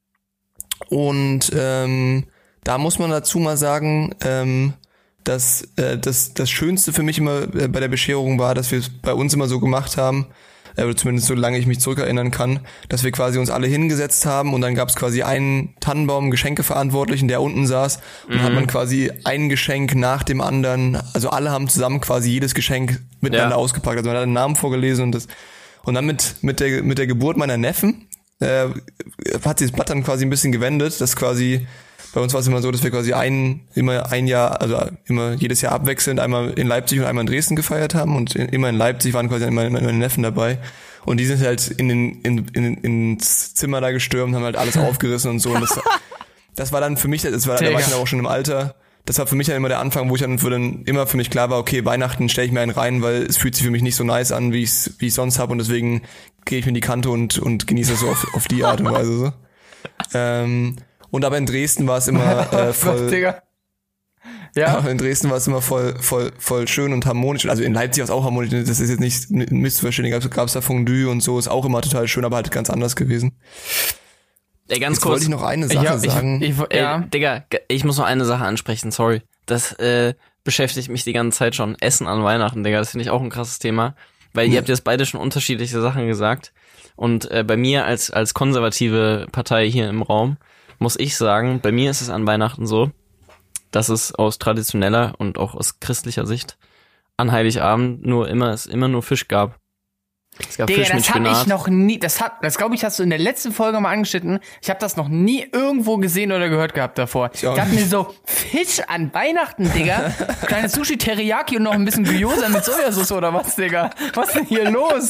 Und ähm, da muss man dazu mal sagen, ähm, dass äh, das, das Schönste für mich immer äh, bei der Bescherung war, dass wir es bei uns immer so gemacht haben, oder zumindest solange ich mich zurückerinnern kann, dass wir quasi uns alle hingesetzt haben und dann gab es quasi einen Tannenbaum Geschenkeverantwortlichen, der unten saß und Mhm. hat man quasi ein Geschenk nach dem anderen, also alle haben zusammen quasi jedes Geschenk miteinander Ja. ausgepackt, also man hat den Namen vorgelesen und das und dann mit mit der mit der Geburt meiner Neffen äh, hat sich das Blatt dann quasi ein bisschen gewendet, dass quasi bei uns war es immer so, dass wir quasi ein, immer ein Jahr, also immer jedes Jahr abwechselnd einmal in Leipzig und einmal in Dresden gefeiert haben und in, immer in Leipzig waren quasi immer meine Neffen dabei und die sind halt in den, in, in, ins Zimmer da gestürmt, haben halt alles aufgerissen und so und das, das war dann für mich, das war, da war ich dann auch schon im Alter, das war für mich dann immer der Anfang, wo ich dann, wo dann immer für mich klar war, okay, Weihnachten stelle ich mir einen rein, weil es fühlt sich für mich nicht so nice an, wie ich es wie ich sonst habe und deswegen gehe ich mir in die Kante und, und genieße es so auf, auf die Art und Weise so. Ähm, Und aber in Dresden war es immer äh, voll. Digga. Ja. In Dresden war es immer voll, voll, voll schön und harmonisch. Also in Leipzig war es auch harmonisch. Das ist jetzt nicht missverständlich. Gab es da Fondue und so, ist auch immer total schön, aber halt ganz anders gewesen. Ey, ganz Jetzt kurz. wollte ich noch eine Sache Ja, ich- sagen. Ich, Ey, ja. Digga, ich muss noch eine Sache ansprechen, sorry. Das äh, beschäftigt mich die ganze Zeit schon. Essen an Weihnachten, Digga, das finde ich auch ein krasses Thema. Weil ihr Ja. habt jetzt beide schon unterschiedliche Sachen gesagt. Und äh, bei mir als als konservative Partei hier im Raum muss ich sagen, bei mir ist es an Weihnachten so, dass es aus traditioneller und auch aus christlicher Sicht an Heiligabend nur immer es immer nur Fisch gab. Es gab Digga, Fisch mit das hab Spinat. ich noch nie, das hat, das glaube ich, hast du in der letzten Folge mal angeschnitten. Ich habe das noch nie irgendwo gesehen oder gehört gehabt davor. Ich auch dachte nicht. mir so, Fisch an Weihnachten, Digga. Kleines Sushi Teriyaki und noch ein bisschen Gyoza mit Sojasauce oder was, Digga? Was ist denn hier los?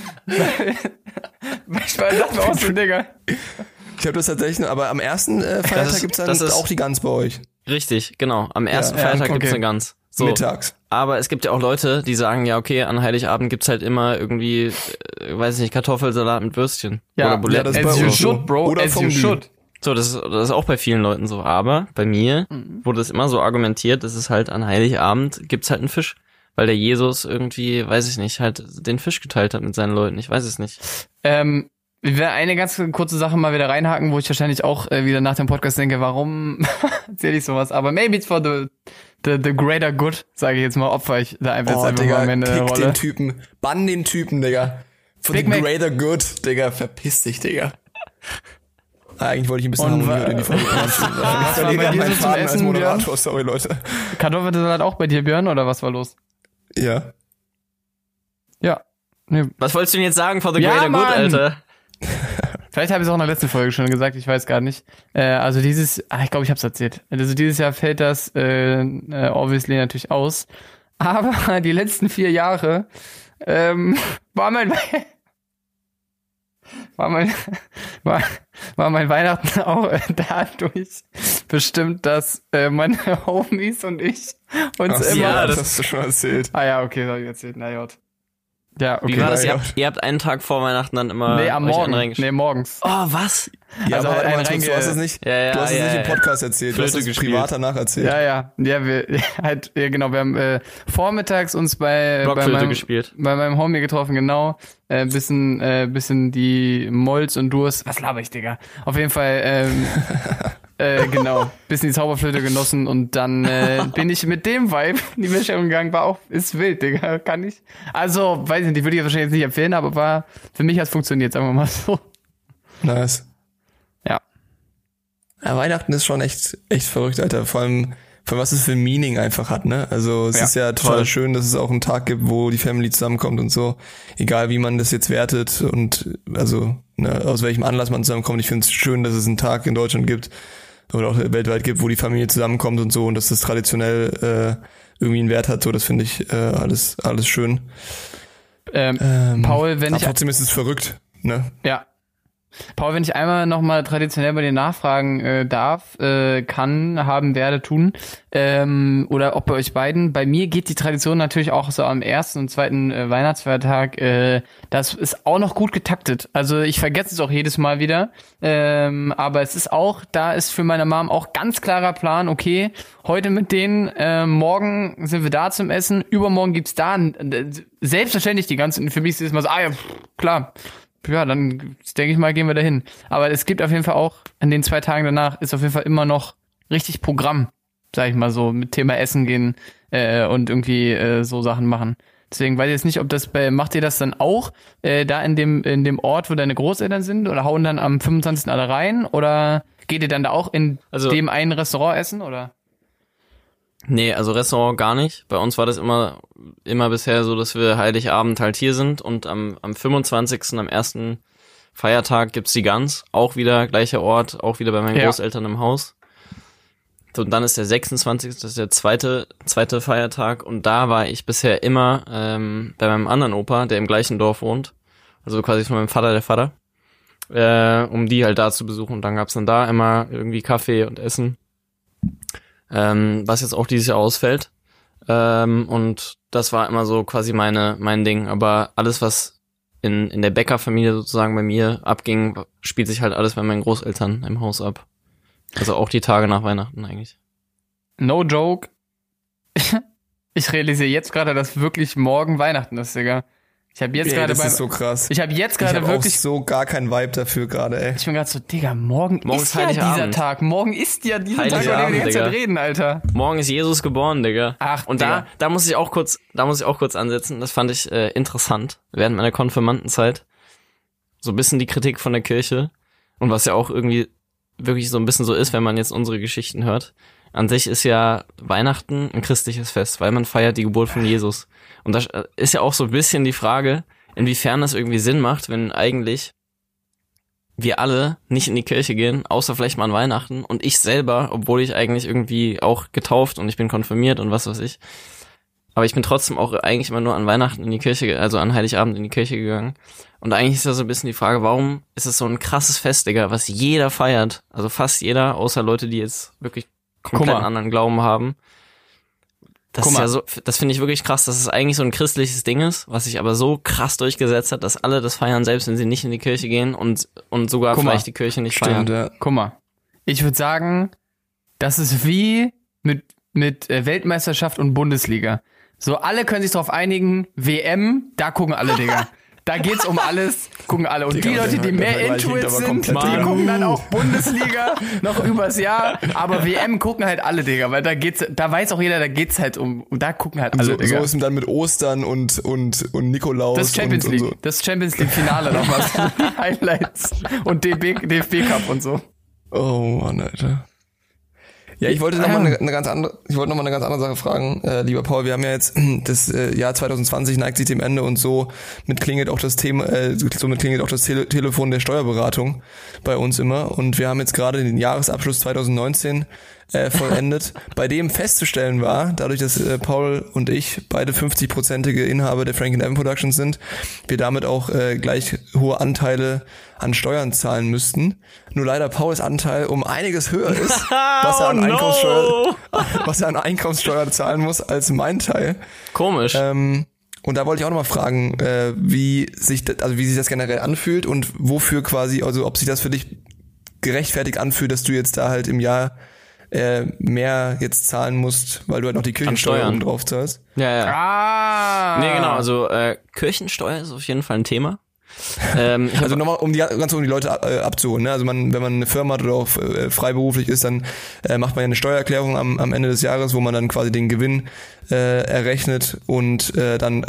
Ich war dachte mir auch so, Digga. Ich habe das tatsächlich, noch- aber am ersten äh, Feiertag ist- gibt's dann das ist- auch die Gans bei euch. Richtig, genau. Am ersten Ja, Feiertag ja, gibt's okay. eine Gans. So. Mittags. Aber es gibt ja auch Leute, die sagen, ja, okay, an Heiligabend gibt's halt immer irgendwie, äh, weiß ich nicht, Kartoffelsalat mit Würstchen. Ja, oder Buletten. das ist as bei you uns so. should, bro, Oder as you Fondue. should. So, das ist, das ist auch bei vielen Leuten so. Aber bei mir wurde es immer so argumentiert, dass es halt an Heiligabend gibt's halt einen Fisch. Weil der Jesus irgendwie, weiß ich nicht, halt den Fisch geteilt hat mit seinen Leuten. Ich weiß es nicht. Ähm, ich werde eine ganz kurze Sache mal wieder reinhaken, wo ich wahrscheinlich auch äh, wieder nach dem Podcast denke, warum erzähle ich sowas? Aber maybe it's for the, the, the greater good, sage ich jetzt mal, opfer ich da einfach jetzt Oh, einfach Digga, mal am Ende der kick Rolle. den Typen. Bann den Typen, Digga. For Big the Mac. greater good, Digga. Verpiss dich, Digga. Ah, eigentlich wollte ich ein bisschen Und Harmonie wa- heute in die Folge bringen. was Ich war verliere bei gerade dir meinen so zum Faden als Essen, Moderator. Sorry, Leute. Kartoffelsalat auch bei dir, Björn, oder was war los? Ja. Ja. Nee. Was wolltest du denn jetzt sagen for the Ja, greater good, Mann! Alter? Vielleicht habe ich es auch in der letzten Folge schon gesagt, ich weiß gar nicht. Äh, also dieses, ah, ich glaube, ich habe es erzählt. Also dieses Jahr fällt das äh, äh, obviously natürlich aus. Aber die letzten vier Jahre ähm, war mein war mein war, war mein Weihnachten auch äh, dadurch bestimmt, dass äh, meine Homies und ich uns Ach so, immer ja, das das- hast du schon erzählt. ah ja, okay, das hab ich erzählt. Na ja. Ja, okay. Wie war das? ja. Ihr habt, ihr habt einen Tag vor Weihnachten dann immer Nee, am euch Morgen. einen reingeschickt. Nee, morgens. Oh, was? Ja, Also aber warte ein mal, Thomas, du reinge- hast es nicht, Ja, ja, du hast es ja, nicht ja. im Podcast erzählt. Du hast Flöte es gespielt. privat danach erzählt. Ja, ja. Ja, wir halt, ja genau, wir haben äh, vormittags uns bei, bei, Blockflöte meinem, gespielt. bei meinem Homie getroffen, genau. Äh, bisschen, äh, bisschen die Molz und Durst. Was laber ich, Digga? Auf jeden Fall, ähm, äh, genau, bisschen die Zauberflöte genossen und dann äh, bin ich mit dem Vibe in die Bescherung gegangen, war auch, ist wild, Digga, kann ich. Also, weiß ich nicht, würde ich jetzt wahrscheinlich jetzt nicht empfehlen, aber war, für mich hat es funktioniert, sagen wir mal so. Nice. Ja. Ja, Weihnachten ist schon echt, echt verrückt, Alter. Vor allem, von was es für ein Meaning einfach hat, ne? Also es Ja, ist ja total voll. schön, dass es auch einen Tag gibt, wo die Family zusammenkommt und so. Egal wie man das jetzt wertet und also ne, aus welchem Anlass man zusammenkommt. Ich finde es schön, dass es einen Tag in Deutschland gibt oder auch weltweit gibt, wo die Familie zusammenkommt und so und dass das traditionell äh, irgendwie einen Wert hat. So, das finde ich äh, alles alles schön. Ähm, Ähm, Paul, wenn aber ich trotzdem ist es verrückt, ne? ja. Paul, wenn ich einmal nochmal traditionell bei dir nachfragen äh, darf, äh, kann, haben, werde, tun, ähm, oder auch bei euch beiden. Bei mir geht die Tradition natürlich auch so am ersten und zweiten äh, Weihnachtsfeiertag. Äh, das ist auch noch gut getaktet. Also ich vergesse es auch jedes Mal wieder. Ähm, aber es ist auch, da ist für meine Mom auch ganz klarer Plan, okay, heute mit denen, äh, morgen sind wir da zum Essen, übermorgen gibt's da, äh, selbstverständlich die ganzen, für mich ist es mal so, ah ja, pff, klar, ja, dann denke ich mal, gehen wir dahin. Aber es gibt auf jeden Fall auch, an den zwei Tagen danach, ist auf jeden Fall immer noch richtig Programm, sag ich mal so, mit Thema Essen gehen äh, und irgendwie äh, so Sachen machen. Deswegen weiß ich jetzt nicht, ob das bei, macht ihr das dann auch äh, da in dem in dem Ort, wo deine Großeltern sind oder hauen dann am fünfundzwanzigsten alle rein oder geht ihr dann da auch in Also- dem einen Restaurant essen oder? Nee, also Restaurant gar nicht. Bei uns war das immer immer bisher so, dass wir Heiligabend halt hier sind und am am fünfundzwanzigsten am ersten Feiertag gibt's die Gans, auch wieder gleicher Ort, auch wieder bei meinen Ja. Großeltern im Haus. So, und dann ist der sechsundzwanzigste, das ist der zweite zweite Feiertag und da war ich bisher immer ähm, bei meinem anderen Opa, der im gleichen Dorf wohnt, also quasi von meinem Vater der Vater, äh, um die halt da zu besuchen. Und dann gab's dann da immer irgendwie Kaffee und Essen. Ähm, was jetzt auch dieses Jahr ausfällt. Ähm, und das war immer so quasi meine mein Ding. Aber alles, was in in der Bäckerfamilie sozusagen bei mir abging, spielt sich halt alles bei meinen Großeltern im Haus ab. Also auch die Tage nach Weihnachten eigentlich. No joke. Ich realisiere jetzt gerade, dass wirklich morgen Weihnachten ist, Digga. Ich habe jetzt Ey, gerade das beim ist so krass. Ich habe jetzt Ich gerade habe auch wirklich so gar keinen Vibe dafür gerade, ey. Ich bin gerade so, Digga, morgen, Morgen ist ist ja dieser Heiligabend. Tag. Morgen ist ja dieser Tag, über den wir die Heiligabend, ganze Zeit Digga. reden, Alter. Morgen ist Jesus geboren, Digga. Ach, und Digga. da da muss ich auch kurz da muss ich auch kurz ansetzen. Das fand ich äh, interessant während meiner Konfirmandenzeit. So ein bisschen die Kritik von der Kirche und was ja auch irgendwie wirklich so ein bisschen so ist, wenn man jetzt unsere Geschichten hört. An sich ist ja Weihnachten ein christliches Fest, weil man feiert die Geburt von Jesus. Und da ist ja auch so ein bisschen die Frage, inwiefern das irgendwie Sinn macht, wenn eigentlich wir alle nicht in die Kirche gehen, außer vielleicht mal an Weihnachten und ich selber, obwohl ich eigentlich irgendwie auch getauft und ich bin konfirmiert und was weiß ich. Aber ich bin trotzdem auch eigentlich immer nur an Weihnachten in die Kirche, also an Heiligabend in die Kirche gegangen. Und eigentlich ist da so ein bisschen die Frage, warum ist es so ein krasses Fest, Digga, was jeder feiert? Also fast jeder, außer Leute, die jetzt wirklich komplett Guck mal. anderen Glauben haben. Das Guck ist mal. ja so, das finde ich wirklich krass, dass es eigentlich so ein christliches Ding ist, was sich aber so krass durchgesetzt hat, dass alle das feiern, selbst wenn sie nicht in die Kirche gehen und, und sogar Guck mal. vielleicht die Kirche nicht Stimmt, feiern. ja. Guck mal. Ich würde sagen, das ist wie mit, mit äh, Weltmeisterschaft und Bundesliga. So, alle können sich darauf einigen, W M, da gucken alle, Digga. Da geht's um alles, gucken alle. Und Digga, die Leute, die der mehr Vergleich into hinkt it aber sind, komplett, die Digga. gucken dann auch Bundesliga noch übers Jahr. Aber W M gucken halt alle, Digga. Weil da geht's, da weiß auch jeder, da geht's halt um, und da gucken halt alle, So, so Digga. ist es dann mit Ostern und, und, und Nikolaus. Das ist Champions und, League. und so. Das Champions League Finale noch was. Die Highlights. Und D B, D F B Cup und so. Oh Mann, Alter. Ja, ich wollte nochmal eine, eine ganz andere, ich wollte noch mal eine ganz andere Sache fragen, äh, lieber Paul. Wir haben ja jetzt das äh, Jahr zwanzig zwanzig neigt sich dem Ende und so mit klingelt auch das Thema, äh, somit klingelt auch das Tele- Telefon der Steuerberatung bei uns immer. Und wir haben jetzt gerade den Jahresabschluss zwanzig neunzehn äh, vollendet, bei dem festzustellen war, dadurch, dass äh, Paul und ich beide fünfzig-prozentige Inhaber der Frank and Evan Productions sind, wir damit auch äh, gleich hohe Anteile an Steuern zahlen müssten. Nur leider Pauls Anteil um einiges höher ist, was er an, Oh no! Einkommenssteuer, was er an Einkommenssteuer zahlen muss als mein Teil. Komisch. Ähm, und da wollte ich auch nochmal fragen, äh, wie sich das, also wie sich das generell anfühlt und wofür quasi, also ob sich das für dich gerechtfertigt anfühlt, dass du jetzt da halt im Jahr äh, mehr jetzt zahlen musst, weil du halt noch die Kirchensteuer Steuern. oben drauf zahlst. ja, ja. Ah! Nee, genau, also äh, Kirchensteuer ist auf jeden Fall ein Thema. ähm, ich hab, Also nochmal, um die ganz um die Leute äh, abzuholen. Ne? Also man, wenn man eine Firma hat oder auch äh, freiberuflich ist, dann äh, macht man ja eine Steuererklärung am, am Ende des Jahres, wo man dann quasi den Gewinn äh, errechnet und äh, dann au-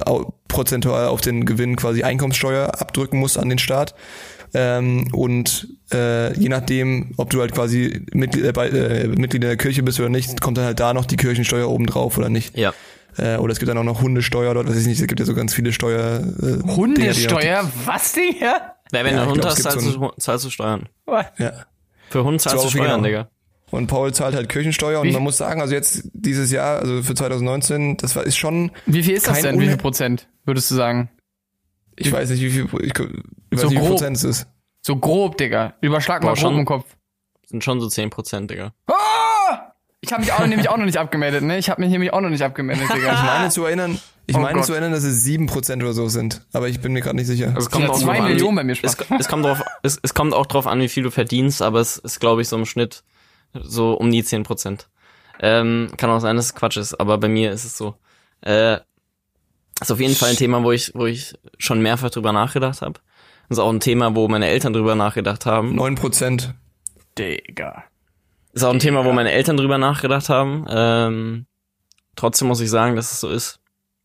prozentual auf den Gewinn quasi Einkommenssteuer abdrücken musst an den Staat. Ähm, und äh, je nachdem, ob du halt quasi Mitglied, äh, bei, äh, Mitglied in der Kirche bist oder nicht, kommt dann halt da noch die Kirchensteuer oben drauf oder nicht. Ja. Äh, oder es gibt dann auch noch Hundesteuer dort, weiß ich nicht, es gibt ja so ganz viele Steuer. Äh, Hundesteuer? Dinger, was, Digga? Ja, wenn ja, du einen Hund glaub, hast, zahlst, so du, zahlst du Steuern. Ja. Für Hund zahlst so du Steuern, genau. Digga. Und Paul zahlt halt Kirchensteuer und wie? Man muss sagen, also jetzt dieses Jahr, also für zwanzig neunzehn, das war ist schon. Wie viel ist das denn? Unhe- Wie viel Prozent, würdest du sagen? Ich weiß nicht, wie viel, ich, ich weiß So nicht, wie viel grob. Prozent es ist. So grob, Digga. Überschlag mal Boah, grob schon. im Kopf. Sind schon so zehn Prozent, Digga. Ah! Ich habe mich auch nämlich auch noch nicht abgemeldet, ne? Ich habe mich nämlich auch noch nicht abgemeldet, Digga. Ich meine zu erinnern, ich Oh meine Gott. zu erinnern, dass es sieben Prozent oder so sind. Aber ich bin mir gerade nicht sicher. Also es Das sind ja auch zwei drauf an, Millionen wie- bei mir es, Spaß. es kommt drauf, es, es kommt auch drauf an, wie viel du verdienst, aber es ist, glaube ich, so im Schnitt so um die zehn Prozent. Ähm, kann auch sein, dass es Quatsch ist, aber bei mir ist es so. Äh, ist auf jeden Fall ein Thema, wo ich, wo ich schon mehrfach drüber nachgedacht habe. Ist auch ein Thema, wo meine Eltern drüber nachgedacht haben. neun Prozent. Digga. Ist auch ein Thema, wo meine Eltern drüber nachgedacht haben. Ähm, trotzdem muss ich sagen, dass es so ist,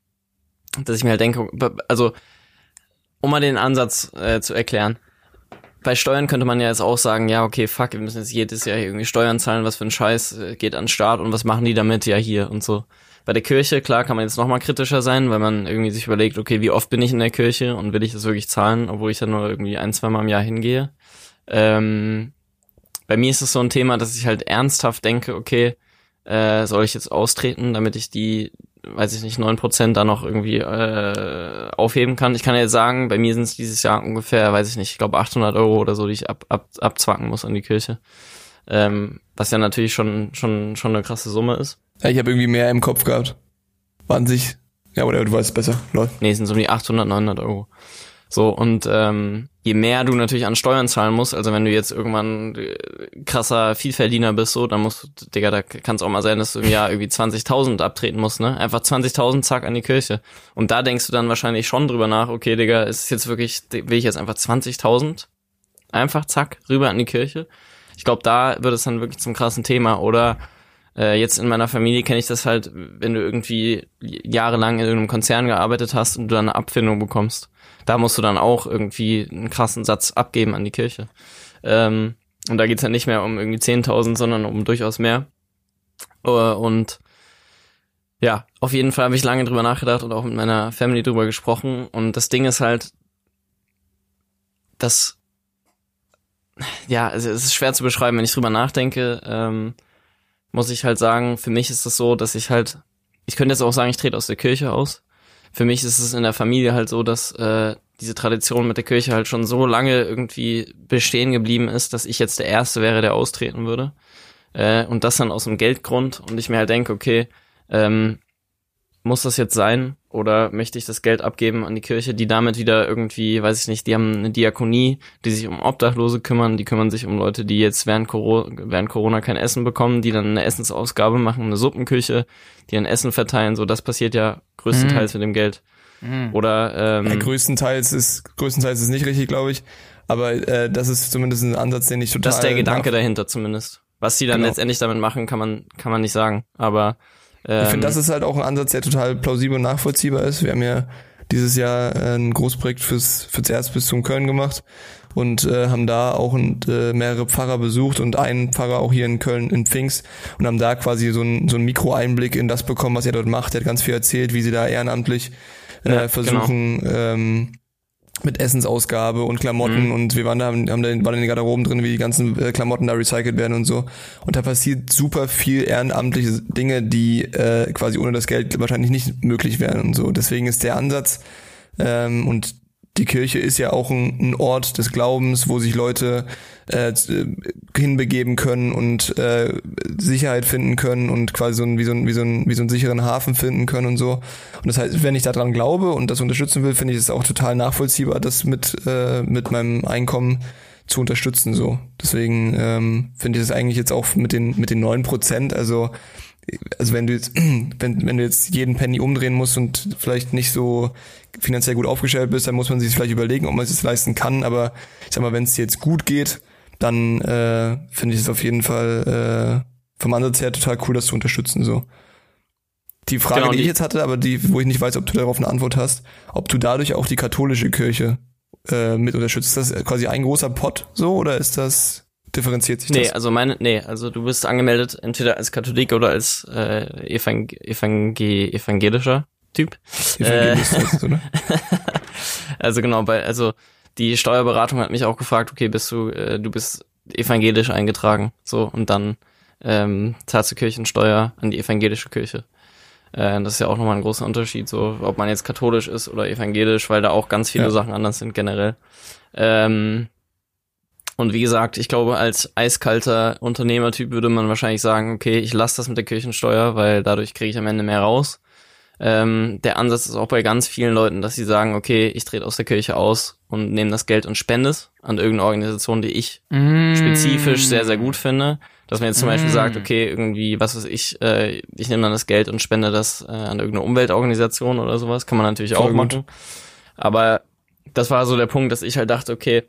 dass ich mir halt denke, also um mal den Ansatz äh, zu erklären. Bei Steuern könnte man ja jetzt auch sagen, ja, okay, fuck, wir müssen jetzt jedes Jahr irgendwie Steuern zahlen, was für ein Scheiß äh, geht an den Staat und was machen die damit? Ja, hier und so. Bei der Kirche, klar, kann man jetzt nochmal kritischer sein, weil man irgendwie sich überlegt, okay, wie oft bin ich in der Kirche und will ich das wirklich zahlen, obwohl ich dann nur irgendwie ein, zwei Mal im Jahr hingehe. Ähm, bei mir ist es so ein Thema, dass ich halt ernsthaft denke, okay, äh, soll ich jetzt austreten, damit ich die, weiß ich nicht, neun Prozent da noch irgendwie äh, aufheben kann. Ich kann ja jetzt sagen, bei mir sind es dieses Jahr ungefähr, weiß ich nicht, ich glaube achthundert Euro oder so, die ich ab, ab, abzwacken muss an die Kirche. Ähm, was ja natürlich schon schon schon eine krasse Summe ist. Ja, ich habe irgendwie mehr im Kopf gehabt. War an sich. Ja, oder du weißt es besser. Lol. Nee, es sind so um die achthundert, neunhundert Euro. So, und ähm, je mehr du natürlich an Steuern zahlen musst, also wenn du jetzt irgendwann äh, krasser Vielverdiener bist, so, dann musst du, Digga, da kann es auch mal sein, dass du im Jahr irgendwie zwanzigtausend abtreten musst, ne? Einfach zwanzigtausend, zack, an die Kirche. Und da denkst du dann wahrscheinlich schon drüber nach, okay, Digga, ist es jetzt wirklich, will ich jetzt einfach zwanzigtausend? Einfach, zack, rüber an die Kirche? Ich glaube, da wird es dann wirklich zum krassen Thema. Oder äh, jetzt in meiner Familie kenne ich das halt, wenn du irgendwie jahrelang in irgendeinem Konzern gearbeitet hast und du dann eine Abfindung bekommst. Da musst du dann auch irgendwie einen krassen Satz abgeben an die Kirche. Ähm, und da geht's halt nicht mehr um irgendwie zehntausend, sondern um durchaus mehr. Uh, und ja, auf jeden Fall habe ich lange drüber nachgedacht und auch mit meiner Family drüber gesprochen. Und das Ding ist halt, dass, ja, also es ist schwer zu beschreiben, wenn ich drüber nachdenke, ähm, muss ich halt sagen, für mich ist es so, dass ich halt, ich könnte jetzt auch sagen, ich trete aus der Kirche aus. Für mich ist es in der Familie halt so, dass äh, diese Tradition mit der Kirche halt schon so lange irgendwie bestehen geblieben ist, dass ich jetzt der Erste wäre, der austreten würde. Äh, und das dann aus dem Geldgrund. Und ich mir halt denke, okay, ähm, muss das jetzt sein? Oder möchte ich das Geld abgeben an die Kirche, die damit wieder irgendwie, weiß ich nicht, die haben eine Diakonie, die sich um Obdachlose kümmern, die kümmern sich um Leute, die jetzt während Corona, während Corona kein Essen bekommen, die dann eine Essensausgabe machen, eine Suppenküche, die ein Essen verteilen, so, das passiert ja größtenteils mhm. mit dem Geld. Mhm. Oder, ähm, ja, größtenteils ist, größtenteils ist nicht richtig, glaube ich. Aber äh, das ist zumindest ein Ansatz, den ich total... Das ist der Gedanke nach- dahinter zumindest. Was die dann Genau. letztendlich damit machen, kann man, kann man nicht sagen. Aber, ähm, Ich finde, das ist halt auch ein Ansatz, der total plausibel und nachvollziehbar ist. Wir haben ja dieses Jahr ein Großprojekt fürs, fürs Erzbistum Köln gemacht und äh, haben da auch ein, äh, mehrere Pfarrer besucht und einen Pfarrer auch hier in Köln in Pfingst und haben da quasi so einen so einen Mikroeinblick in das bekommen, was er dort macht. Er hat ganz viel erzählt, wie sie da ehrenamtlich äh, Ja, versuchen, genau. ähm, mit Essensausgabe und Klamotten Mhm. und wir waren da, haben, haben da, waren in den Garderoben drin, wie die ganzen äh, Klamotten da recycelt werden und so. Und da passiert super viel ehrenamtliche Dinge, die äh, quasi ohne das Geld wahrscheinlich nicht möglich wären und so. Deswegen ist der Ansatz ähm, und die Kirche ist ja auch ein, ein Ort des Glaubens, wo sich Leute äh, hinbegeben können und äh, Sicherheit finden können und quasi so ein, wie so ein, wie so ein, wie so einen sicheren Hafen finden können und so. Und das heißt, wenn ich daran glaube und das unterstützen will, finde ich es auch total nachvollziehbar, das mit äh, mit meinem Einkommen zu unterstützen so. Deswegen ähm, finde ich das eigentlich jetzt auch mit den mit den neun Prozent, also also wenn du jetzt wenn wenn du jetzt jeden Penny umdrehen musst und vielleicht nicht so finanziell gut aufgestellt bist, dann muss man sich vielleicht überlegen, ob man es sich leisten kann, aber ich sag mal, wenn es jetzt gut geht, dann äh, finde ich es auf jeden Fall äh, vom Ansatz her total cool, das zu unterstützen so. Die Frage, Genau, die die- ich jetzt hatte, aber die, wo ich nicht weiß, ob du darauf eine Antwort hast, ob du dadurch auch die katholische Kirche äh, mit unterstützt. Ist das quasi ein großer Pott so oder ist das, differenziert sich Nee, das? also meine, nee, also du bist angemeldet entweder als Katholik oder als äh, Evang Evangel evangelischer Typ. Evangelist heißt es, oder? Also genau, bei, also die Steuerberatung hat mich auch gefragt, okay, bist du, äh, du bist evangelisch eingetragen, so, und dann ähm, zahlst du Kirchensteuer an die evangelische Kirche. Äh, das ist ja auch nochmal ein großer Unterschied, so, ob man jetzt katholisch ist oder evangelisch, weil da auch ganz viele Ja. Sachen anders sind generell. Ähm, und wie gesagt, ich glaube, als eiskalter Unternehmertyp würde man wahrscheinlich sagen, okay, ich lasse das mit der Kirchensteuer, weil dadurch kriege ich am Ende mehr raus. Ähm, der Ansatz ist auch bei ganz vielen Leuten, dass sie sagen, okay, ich trete aus der Kirche aus und nehme das Geld und spende es an irgendeine Organisation, die ich Mm. spezifisch sehr, sehr gut finde. Dass man jetzt zum Mm. Beispiel sagt, okay, irgendwie, was weiß ich, äh, ich nehme dann das Geld und spende das äh, an irgendeine Umweltorganisation oder sowas. Kann man natürlich Voll auch gut. machen. Aber das war so der Punkt, dass ich halt dachte, okay,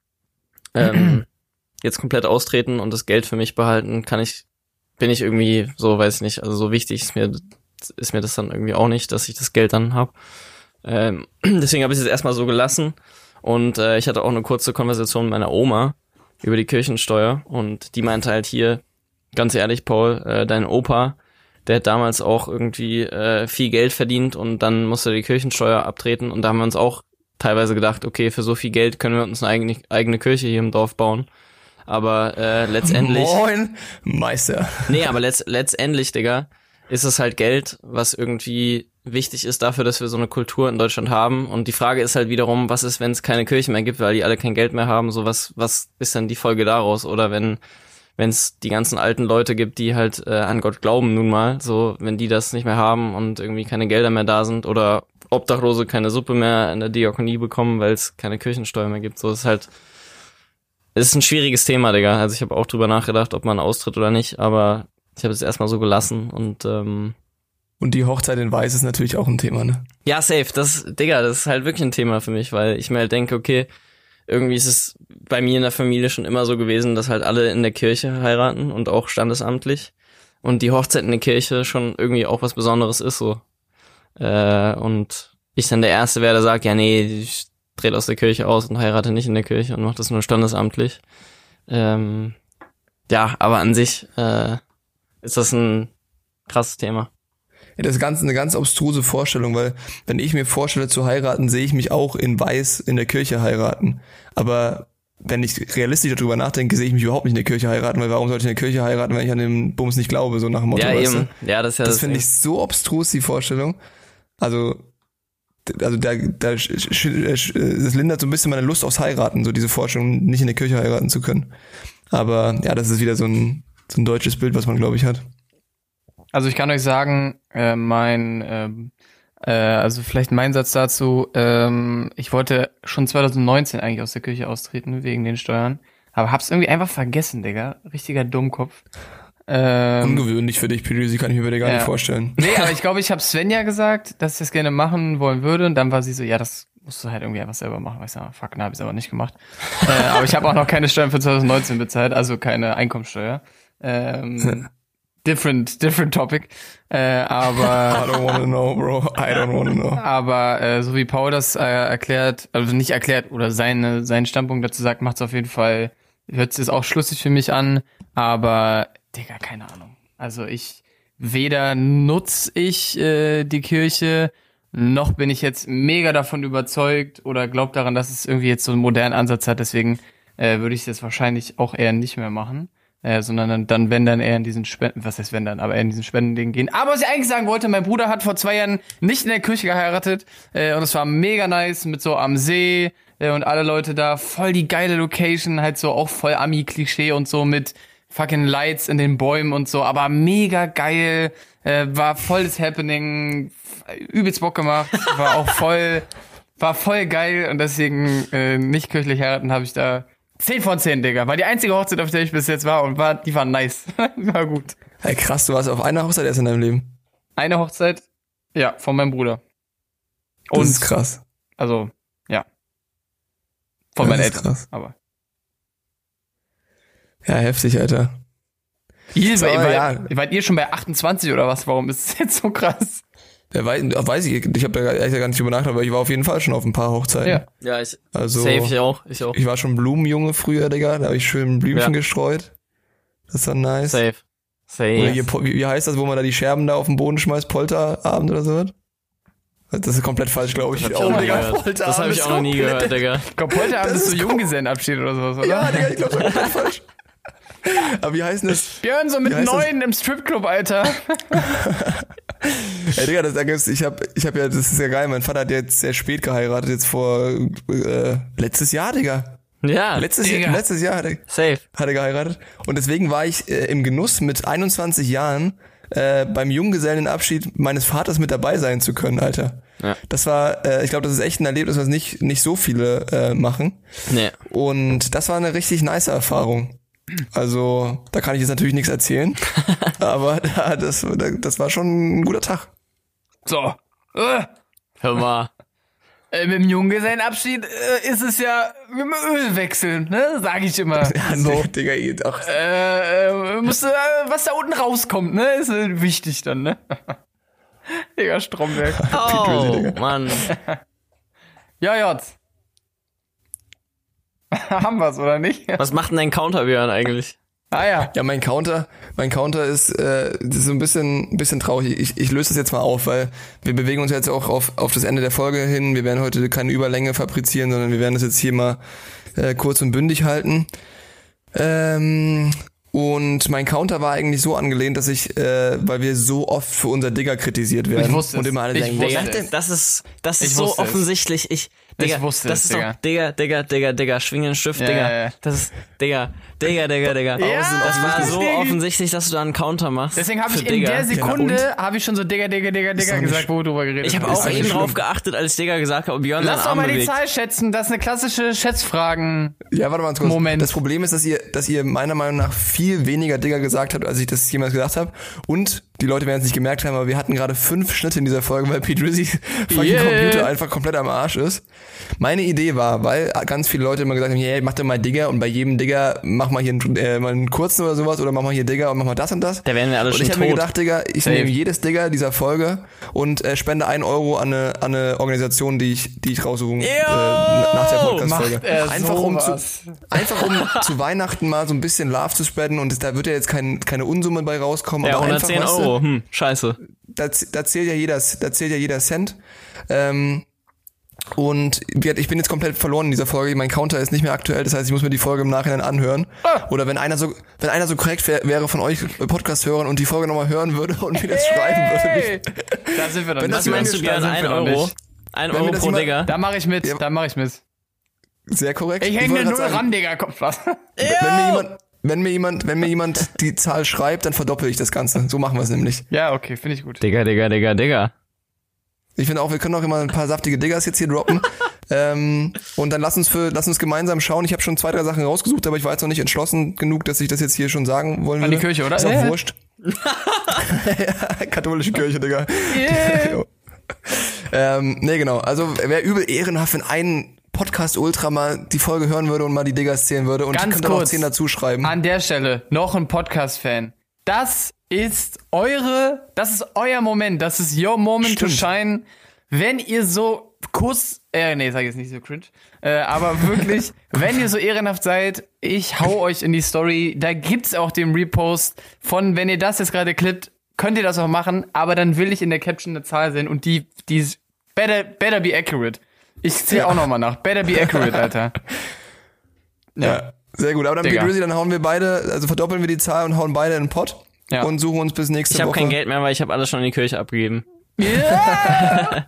ähm, jetzt komplett austreten und das Geld für mich behalten, kann ich, bin ich irgendwie so, weiß ich nicht, also so wichtig ist mir, ist mir das dann irgendwie auch nicht, dass ich das Geld dann habe. Ähm, deswegen habe ich es jetzt erstmal so gelassen und äh, ich hatte auch eine kurze Konversation mit meiner Oma über die Kirchensteuer und die meinte halt hier, ganz ehrlich, Paul, äh, dein Opa, der hat damals auch irgendwie äh, viel Geld verdient und dann musste er die Kirchensteuer abtreten und da haben wir uns auch teilweise gedacht, okay, für so viel Geld können wir uns eine eigene, eigene Kirche hier im Dorf bauen. Aber äh, letztendlich... Moin, Meister. Nee, aber letzt, letztendlich, Digga, ist es halt Geld, was irgendwie wichtig ist dafür, dass wir so eine Kultur in Deutschland haben. Und die Frage ist halt wiederum, was ist, wenn es keine Kirche mehr gibt, weil die alle kein Geld mehr haben? So was, was ist dann die Folge daraus? Oder wenn wenn es die ganzen alten Leute gibt, die halt äh, an Gott glauben nun mal, so wenn die das nicht mehr haben und irgendwie keine Gelder mehr da sind oder Obdachlose keine Suppe mehr in der Diakonie bekommen, weil es keine Kirchensteuer mehr gibt. So ist halt, es ist ein schwieriges Thema, Digga. Also ich habe auch drüber nachgedacht, ob man austritt oder nicht, aber ich habe es erstmal so gelassen und ähm, Und die Hochzeit in Weiß ist natürlich auch ein Thema, ne? ja, safe. Das, Digga, das ist halt wirklich ein Thema für mich, weil ich mir halt denke, okay, irgendwie ist es bei mir in der Familie schon immer so gewesen, dass halt alle in der Kirche heiraten und auch standesamtlich und die Hochzeit in der Kirche schon irgendwie auch was Besonderes ist so. Äh, und ich dann der Erste wäre, der sagt, ja nee, ich trete aus der Kirche aus und heirate nicht in der Kirche und mache das nur standesamtlich. Ähm, ja, aber an sich äh, ist das ein krasses Thema. Ja, das ist ganz, eine ganz obstruse Vorstellung, weil wenn ich mir vorstelle zu heiraten, sehe ich mich auch in Weiß in der Kirche heiraten. Aber wenn ich realistisch darüber nachdenke, sehe ich mich überhaupt nicht in der Kirche heiraten, weil warum sollte ich in der Kirche heiraten, wenn ich an den Bums nicht glaube, so nach dem Motto, Ja, weißt eben. du? Ja, das ist ja Das das finde Ding. ich so obstrus, die Vorstellung. Also, d- also da, da sch- sch- sch- das lindert so ein bisschen meine Lust aufs Heiraten, so diese Vorstellung, nicht in der Kirche heiraten zu können. Aber ja, das ist wieder so ein, so ein deutsches Bild, was man, glaube ich, hat. Also ich kann euch sagen, äh, mein, ähm, äh, also vielleicht mein Satz dazu, ähm, ich wollte schon zwanzig neunzehn eigentlich aus der Kirche austreten, wegen den Steuern, aber hab's irgendwie einfach vergessen, Digga. Richtiger Dummkopf. Ähm, Ungewöhnlich für dich, Pidüsi, kann ich mir bei dir gar ja. nicht vorstellen. Nee, aber ich glaube, ich habe Svenja gesagt, dass ich das gerne machen wollen würde. Und dann war sie so, ja, das musst du halt irgendwie einfach selber machen. Weißt du, fuck, dann habe ich es aber nicht gemacht. äh, aber ich habe auch noch keine Steuern für zwanzig neunzehn bezahlt, also keine Einkommensteuer. Ähm, different, different topic. Äh, aber I don't wanna know, bro. I don't wanna know. aber äh, so wie Paul das äh, erklärt, also nicht erklärt oder seine seinen Standpunkt dazu sagt, macht es auf jeden Fall, hört sich auch schlüssig für mich an, aber Digga, keine Ahnung. Also ich weder nutze ich äh, die Kirche, noch bin ich jetzt mega davon überzeugt oder glaub daran, dass es irgendwie jetzt so einen modernen Ansatz hat, deswegen äh, würde ich es jetzt wahrscheinlich auch eher nicht mehr machen. Äh, sondern dann, dann, wenn dann eher in diesen Spenden, was heißt wenn dann, aber eher in diesen Spendending gehen. Aber was ich eigentlich sagen wollte, mein Bruder hat vor zwei Jahren nicht in der Kirche geheiratet äh, und es war mega nice mit so am See äh, und alle Leute da, voll die geile Location, halt so auch voll Ami-Klischee und so mit fucking Lights in den Bäumen und so, aber mega geil, äh, war voll das Happening, übelst Bock gemacht, war auch voll, war voll geil und deswegen äh, nicht kirchlich heiraten habe ich da zehn von zehn, Digga. War die einzige Hochzeit, auf der ich bis jetzt war und war, die war nice. War gut. Hey, krass, du warst auf einer Hochzeit erst in deinem Leben. Eine Hochzeit, ja, von meinem Bruder. Das Und, ist krass. also, ja. Von Ja, meinen das ist Eltern. krass. Aber. Ja, heftig, Alter. Ihr, So, war, ja. Wart ihr schon bei achtundzwanzig oder was? Warum ist es jetzt so krass? Ja, weiß, weiß ich, ich habe da ehrlich gar nicht drüber nachgedacht, aber ich war auf jeden Fall schon auf ein paar Hochzeiten. Ja. Ja, ich, Also, safe, ich auch, ich auch. Ich war schon Blumenjunge früher, Digga, da habe ich schön Blümchen Ja. gestreut. Das war nice. Safe. Safe. Oder hier, wie, wie heißt das, wo man da die Scherben da auf den Boden schmeißt? Polterabend oder so? Das ist komplett falsch, glaube ich. Das hab ich auch noch nie Digga, gehört. Das Polterabend habe ich ist auch noch nie komplett- gehört, Digga. Ich glaube, heute Abend Das ist so ist Junggesellenabschied oder sowas, oder? Ja, Digga, ich glaube, das ist komplett falsch. Aber wie heißt denn das? Björn, so mit Wie heißt das? neun im Stripclub, Alter. Ey, Digga, das, da gibt's- ich habe ich hab ja, das ist ja geil, mein Vater hat jetzt sehr spät geheiratet, jetzt vor äh, letztes Jahr, Digga. Ja, Letztes, Digga. Jahr, letztes Jahr hat er, safe. hat er geheiratet. Und deswegen war ich äh, im Genuss, mit einundzwanzig Jahren äh, beim Junggesellenabschied meines Vaters mit dabei sein zu können, Alter. Ja. Das war, äh, ich glaube, das ist echt ein Erlebnis, was nicht, nicht so viele äh, machen. Nee. Und das war eine richtig nice Erfahrung. Also, da kann ich jetzt natürlich nichts erzählen. aber da, das, das war schon ein guter Tag. So. Äh, Hör mal. äh, mit dem Junggesellenabschied äh, ist es ja wie mit Öl wechseln, ne? Sag ich immer. So. Digga, ach, Äh, äh, musst, du, äh, was da unten rauskommt, ne? Ist äh, wichtig dann, ne? Digga, Stromberg. Oh, Mann. Ja, Jotz. Haben wir's, oder nicht? Was macht denn dein Counter, Björn, eigentlich? Ah ja. Ja, mein Counter, mein Counter ist, äh, das ist so ein bisschen, ein bisschen traurig. Ich, ich löse das jetzt mal auf, weil wir bewegen uns jetzt auch auf, auf das Ende der Folge hin. Wir werden heute keine Überlänge fabrizieren, sondern wir werden das jetzt hier mal äh, kurz und bündig halten. Ähm, und mein Counter war eigentlich so angelehnt, dass ich, äh, weil wir so oft für unser Digger kritisiert werden Ich wusste und es. immer alle Ich denken, wusste wer es. denn? Das ist, das Ich ist so wusste es. offensichtlich. Ich, Digga, Ich wusste das es, ist so, Digga. Digga, Digga, Digga, Digga, schwing den Stift, Ja, Digga. ja, ja. Das ist, Digga, Digga, Digga, Digga. Ja, das war so Digga. offensichtlich, dass du da einen Counter machst. Deswegen habe für ich in Digga. der Ja, na Sekunde, habe ich schon so Digga, Digga, Digga, Digga doch nicht gesagt, wo wir drüber geredet Ich habe haben. auch doch nicht eben schlimm. drauf geachtet, als Digga gesagt hat, ob Björn Lass seinen doch Arm mal die bewegt. Zahl schätzen, das ist eine klassische Schätzfragen. Ja, warte mal ganz kurz. Moment. Das Problem ist, dass ihr, dass ihr meiner Meinung nach viel weniger Digger gesagt habt, als ich das jemals gedacht habe. Und die Leute werden es nicht gemerkt haben, aber wir hatten gerade fünf Schnitte in dieser Folge, weil Pete Rizzy fucking Yeah. Computer einfach komplett am Arsch ist. Meine Idee war, weil ganz viele Leute immer gesagt haben, hey, mach doch mal Digger und bei jedem Digger mach mal hier einen, äh, mal einen kurzen oder sowas oder mach mal hier Digger und mach mal das und das. Da wären wir alle Und schon ich habe mir tot. gedacht, Digga, ich Safe. nehme jedes Digger dieser Folge und äh, spende ein Euro an eine, an eine Organisation, die ich, die ich raussuche äh, nach der Podcast-Folge. Macht er Einfach um zu, sowas. einfach um zu Weihnachten mal so ein bisschen Love zu spreaden und es, da wird ja jetzt kein, keine Unsumme bei rauskommen. Ja, aber einfach, hundertzehn weißt du, Euro. Hm, scheiße. Da, da zählt ja jeder, da zählt ja jeder Cent. Ähm, und ich bin jetzt komplett verloren in dieser Folge. Mein Counter ist nicht mehr aktuell, das heißt, ich muss mir die Folge im Nachhinein anhören. Ah. Oder wenn einer so, wenn einer so korrekt wär, wäre von euch Podcast-Hörern und die Folge nochmal hören würde und mir das schreiben würde. Hey, da sind wir dann Wenn nicht. das Was meinst du, Da Björn? sind Ein wir noch Euro? nicht. Ein Wenn Euro wir das pro immer- Digga? Da mache ich mit, Ja. da mache ich mit. Sehr korrekt. Ich hänge wollte dir grad nur sagen, ran, Digga, Kopf was. wenn mir jemand, wenn mir jemand, wenn mir jemand die Zahl schreibt, dann verdoppel ich das Ganze. So machen wir es nämlich. Ja, okay, finde ich gut. Digga, Digga, Digga, Digga. Ich finde auch, wir können auch immer ein paar saftige Diggers jetzt hier droppen. ähm, und dann lass uns für, lass uns gemeinsam schauen. Ich habe schon zwei, drei Sachen rausgesucht, aber ich war jetzt noch nicht entschlossen genug, dass ich das jetzt hier schon sagen wollen An würde. die Kirche, oder? Ist auch Ja. wurscht. Ja, katholische Kirche, Digga. Yeah. ähm, nee, genau. Also wäre übel ehrenhaft, wenn ein Podcast Ultra mal die Folge hören würde und mal die Diggers zählen würde. Und Ganz könnt ihr noch kurz. zehn dazu schreiben. An der Stelle noch ein Podcast-Fan. Das ist eure, das ist euer Moment, das ist your moment to Stimmt. shine. Wenn ihr so Kuss, äh, nee, sag ich jetzt nicht so cringe, äh, aber wirklich, wenn ihr so ehrenhaft seid, ich hau euch in die Story, da gibt's auch den Repost von, wenn ihr das jetzt gerade klippt, könnt ihr das auch machen, aber dann will ich in der Caption eine Zahl sehen und die, die ist better, better be accurate. Ich zähle Ja. auch nochmal nach. Better be accurate, Alter. Ja, sehr gut. Aber dann, Digga. Pete Rizzy, dann hauen wir beide, also verdoppeln wir die Zahl und hauen beide in den Pott. Ja. Und suchen uns bis nächste Ich habe Woche. kein Geld mehr, weil ich habe alles schon in die Kirche abgegeben. Yeah!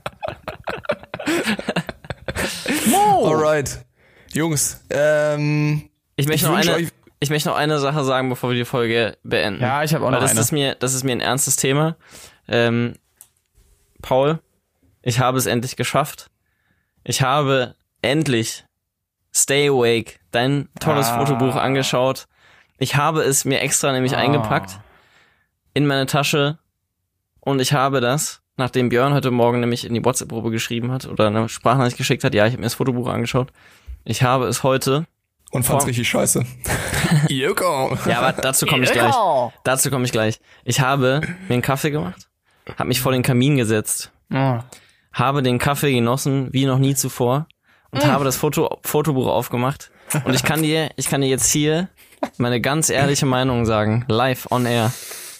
Mo! Alright. Jungs, ähm, Ich möchte Ich noch wünsch eine, euch- ich möchte noch eine Sache sagen, bevor wir die Folge beenden. Ja, ich habe auch Weil noch das eine. ist mir, das ist mir ein ernstes Thema. Ähm, Paul, ich habe es endlich geschafft. Ich habe endlich Stay Awake, dein tolles Ah. Fotobuch angeschaut. Ich habe es mir extra nämlich Ah. eingepackt in meine Tasche und ich habe das, nachdem Björn heute Morgen nämlich in die WhatsApp-Gruppe geschrieben hat oder eine Sprachnachricht geschickt hat, ja, ich habe mir das Fotobuch angeschaut. Ich habe es heute Und fand's Vor- richtig scheiße. Joko. Ja, aber dazu komme ich gleich. Dazu komme ich gleich. Ich habe mir einen Kaffee gemacht, habe mich vor den Kamin gesetzt, Oh. habe den Kaffee genossen wie noch nie zuvor und habe das Foto, Fotobuch aufgemacht. Und ich kann dir, ich kann dir jetzt hier meine ganz ehrliche Meinung sagen, live on air.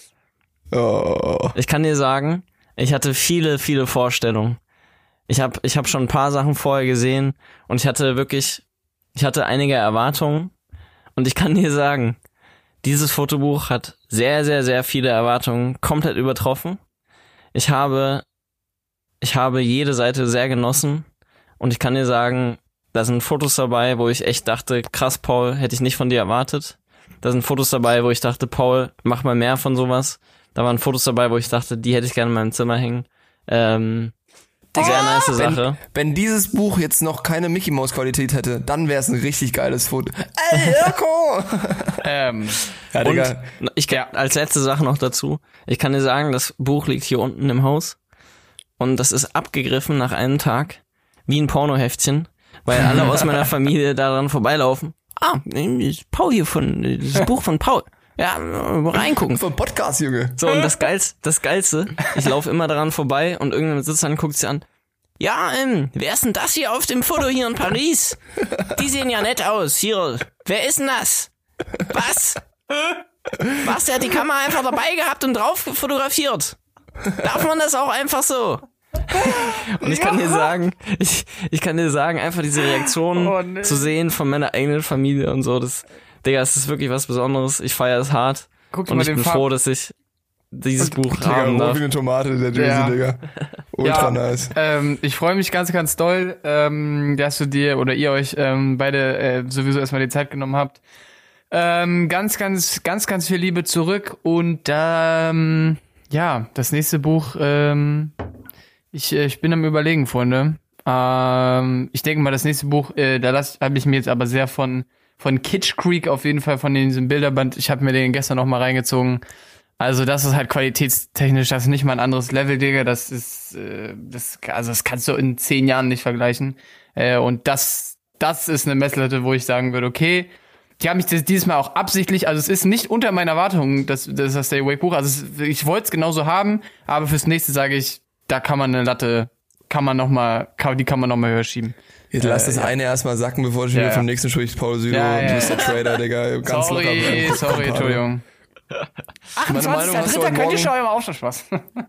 Oh. Ich kann dir sagen, ich hatte viele, viele Vorstellungen. Ich habe ich hab schon ein paar Sachen vorher gesehen und ich hatte wirklich, ich hatte einige Erwartungen und ich kann dir sagen, dieses Fotobuch hat sehr, sehr, sehr viele Erwartungen komplett übertroffen. Ich habe, ich habe jede Seite sehr genossen und ich kann dir sagen, da sind Fotos dabei, wo ich echt dachte, krass, Paul, hätte ich nicht von dir erwartet. Da sind Fotos dabei, wo ich dachte, Paul, mach mal mehr von sowas. Da waren Fotos dabei, wo ich dachte, die hätte ich gerne in meinem Zimmer hängen. Ähm, sehr nice Sache. Wenn, wenn dieses Buch jetzt noch keine Mickey Mouse Qualität hätte, dann wäre es ein richtig geiles Foto. Ey, Joko! Ähm, Ja, Digga. Und ich kann, als letzte Sache noch dazu, ich kann dir sagen, das Buch liegt hier unten im Haus und das ist abgegriffen nach einem Tag wie ein Pornoheftchen, weil alle aus meiner Familie daran vorbeilaufen. Ah, das Paul hier von, das Buch von Paul. Ja, reingucken. Vom Podcast, Junge. So, und das Geilste, das Geilste, ich laufe immer daran vorbei und irgendjemand sitzt dann und guckt sich an. Ja, ähm, wer ist denn das hier auf dem Foto hier in Paris? Die sehen ja nett aus. Hier, wer ist denn das? Was? Was, der hat die Kamera einfach dabei gehabt und drauf fotografiert? Darf man das auch einfach so? Und ich kann dir sagen, ich, ich kann dir sagen, einfach diese Reaktionen Oh, nee. zu sehen von meiner eigenen Familie und so, das, Digga, es ist wirklich was Besonderes. Ich feiere es hart. Guck dir Und mal ich den bin Farb- froh, dass ich dieses Buch Digga, haben roh darf. wie eine Tomate, der Jersey, Ja. Digga. Ultra nice. Ähm, ich freue mich ganz, ganz doll, ähm, dass du dir oder ihr euch ähm, beide äh, sowieso erstmal die Zeit genommen habt. Ähm, ganz, ganz, ganz, ganz viel Liebe zurück und ähm, ja, das nächste Buch, ähm, ich, äh, ich bin am Überlegen, Freunde. Ähm, ich denke mal, das nächste Buch, äh, da habe ich mir jetzt aber sehr von von Kitsch Creek auf jeden Fall, von diesem Bilderband, ich habe mir den gestern noch mal reingezogen. Also das ist halt qualitätstechnisch, das ist nicht mal ein anderes Level, Digga. Das ist, äh, das, also das kannst du in zehn Jahren nicht vergleichen. Äh, und das, das ist eine Messlatte, wo ich sagen würde, okay, die haben mich das, dieses Mal auch absichtlich, also es ist nicht unter meinen Erwartungen, das, das, das Stay Awake Buch. Also es, ich wollte es genauso haben, aber fürs nächste sage ich, da kann man eine Latte, kann man noch mal, kann, die kann man noch mal höher schieben. Jetzt lass Äh, das ja. eine erstmal sacken, bevor du schon Ja, wieder vom ja. nächsten sprichst. Paul Südo Ja, und ja, Mister Trader, Digga. Ganz locker. Sorry, sorry, Entschuldigung. Meine Meinung hast du heute könnt ihr Morgen, schon immer auch schon Spaß.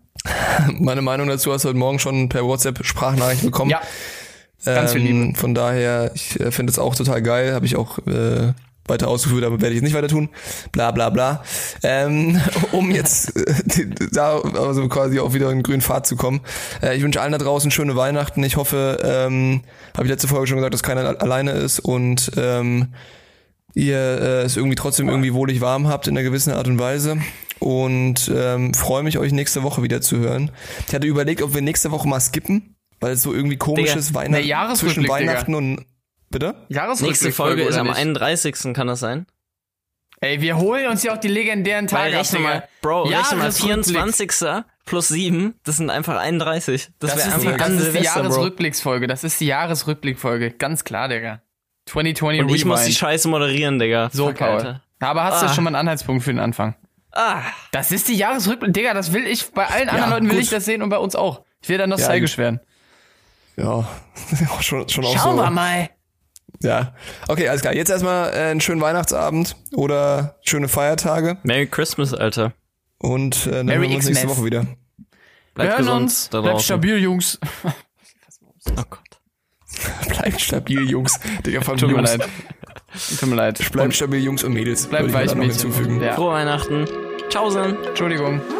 meine Meinung dazu hast du heute Morgen schon per WhatsApp Sprachnachricht bekommen. Ja, ganz viel Ähm, Liebe. Von daher, ich äh, finde es auch total geil. Habe ich auch äh, weiter ausgeführt, aber werde ich jetzt nicht weiter tun. Bla bla bla. Ähm, um jetzt äh, die, da also quasi auch wieder in den grünen Pfad zu kommen. Äh, ich wünsche allen da draußen schöne Weihnachten. Ich hoffe, ähm, habe ich letzte Folge schon gesagt, dass keiner alleine ist und ähm, ihr äh, es irgendwie trotzdem irgendwie wohlig warm habt in einer gewissen Art und Weise. Und ähm, freue mich, euch nächste Woche wieder zu hören. Ich hatte überlegt, ob wir nächste Woche mal skippen, weil es so irgendwie komisch Digga, ist, Weihnachten ne, Jahresrückblick, zwischen Digga. Weihnachten und bitte? Nächste Folge ist oder am nicht? einunddreißigsten kann das sein? Ey, wir holen uns ja auch die legendären Weil Tage ab, rechne Digga. mal, Bro, rechne mal Jahresrückblick. vierundzwanzigsten plus sieben, das sind einfach einunddreißig. Das, Das wäre ist, einfach die, ganz das ist die Silvester, Bro. Jahresrückblicksfolge. Das ist die Jahresrückblickfolge. Ganz klar, Digga. zwanzig zwanzig Und ich muss die Rewind. Scheiße moderieren, Digga. So, Fuck, Paul. Alter. Aber hast du Ah. schon mal einen Anhaltspunkt für den Anfang? Ah, Das ist die Jahresrückblick. Digga, das will ich, bei allen anderen Leuten will gut. ich das sehen und bei uns auch. Ich will da nostalgisch werden. Ja, schon, schon auch Schauen so. wir mal. Ja, okay, alles klar. Jetzt erstmal äh, einen schönen Weihnachtsabend oder schöne Feiertage Merry Christmas, Alter. und äh, dann Merry hören wir uns nächste Xmas. Woche wieder. Bleibt Wir hören gesund uns. da Bleibt draußen. stabil, Jungs. Oh Gott. Bleibt stabil, Jungs. Digga, von Tut mir Jungs. leid. Tut mir leid. Bleibt stabil, Jungs und Mädels. Bleibt Würde ich mal da noch Weichmädchen. hinzufügen. Ja. Frohe Weihnachten. Ciao, San. Entschuldigung.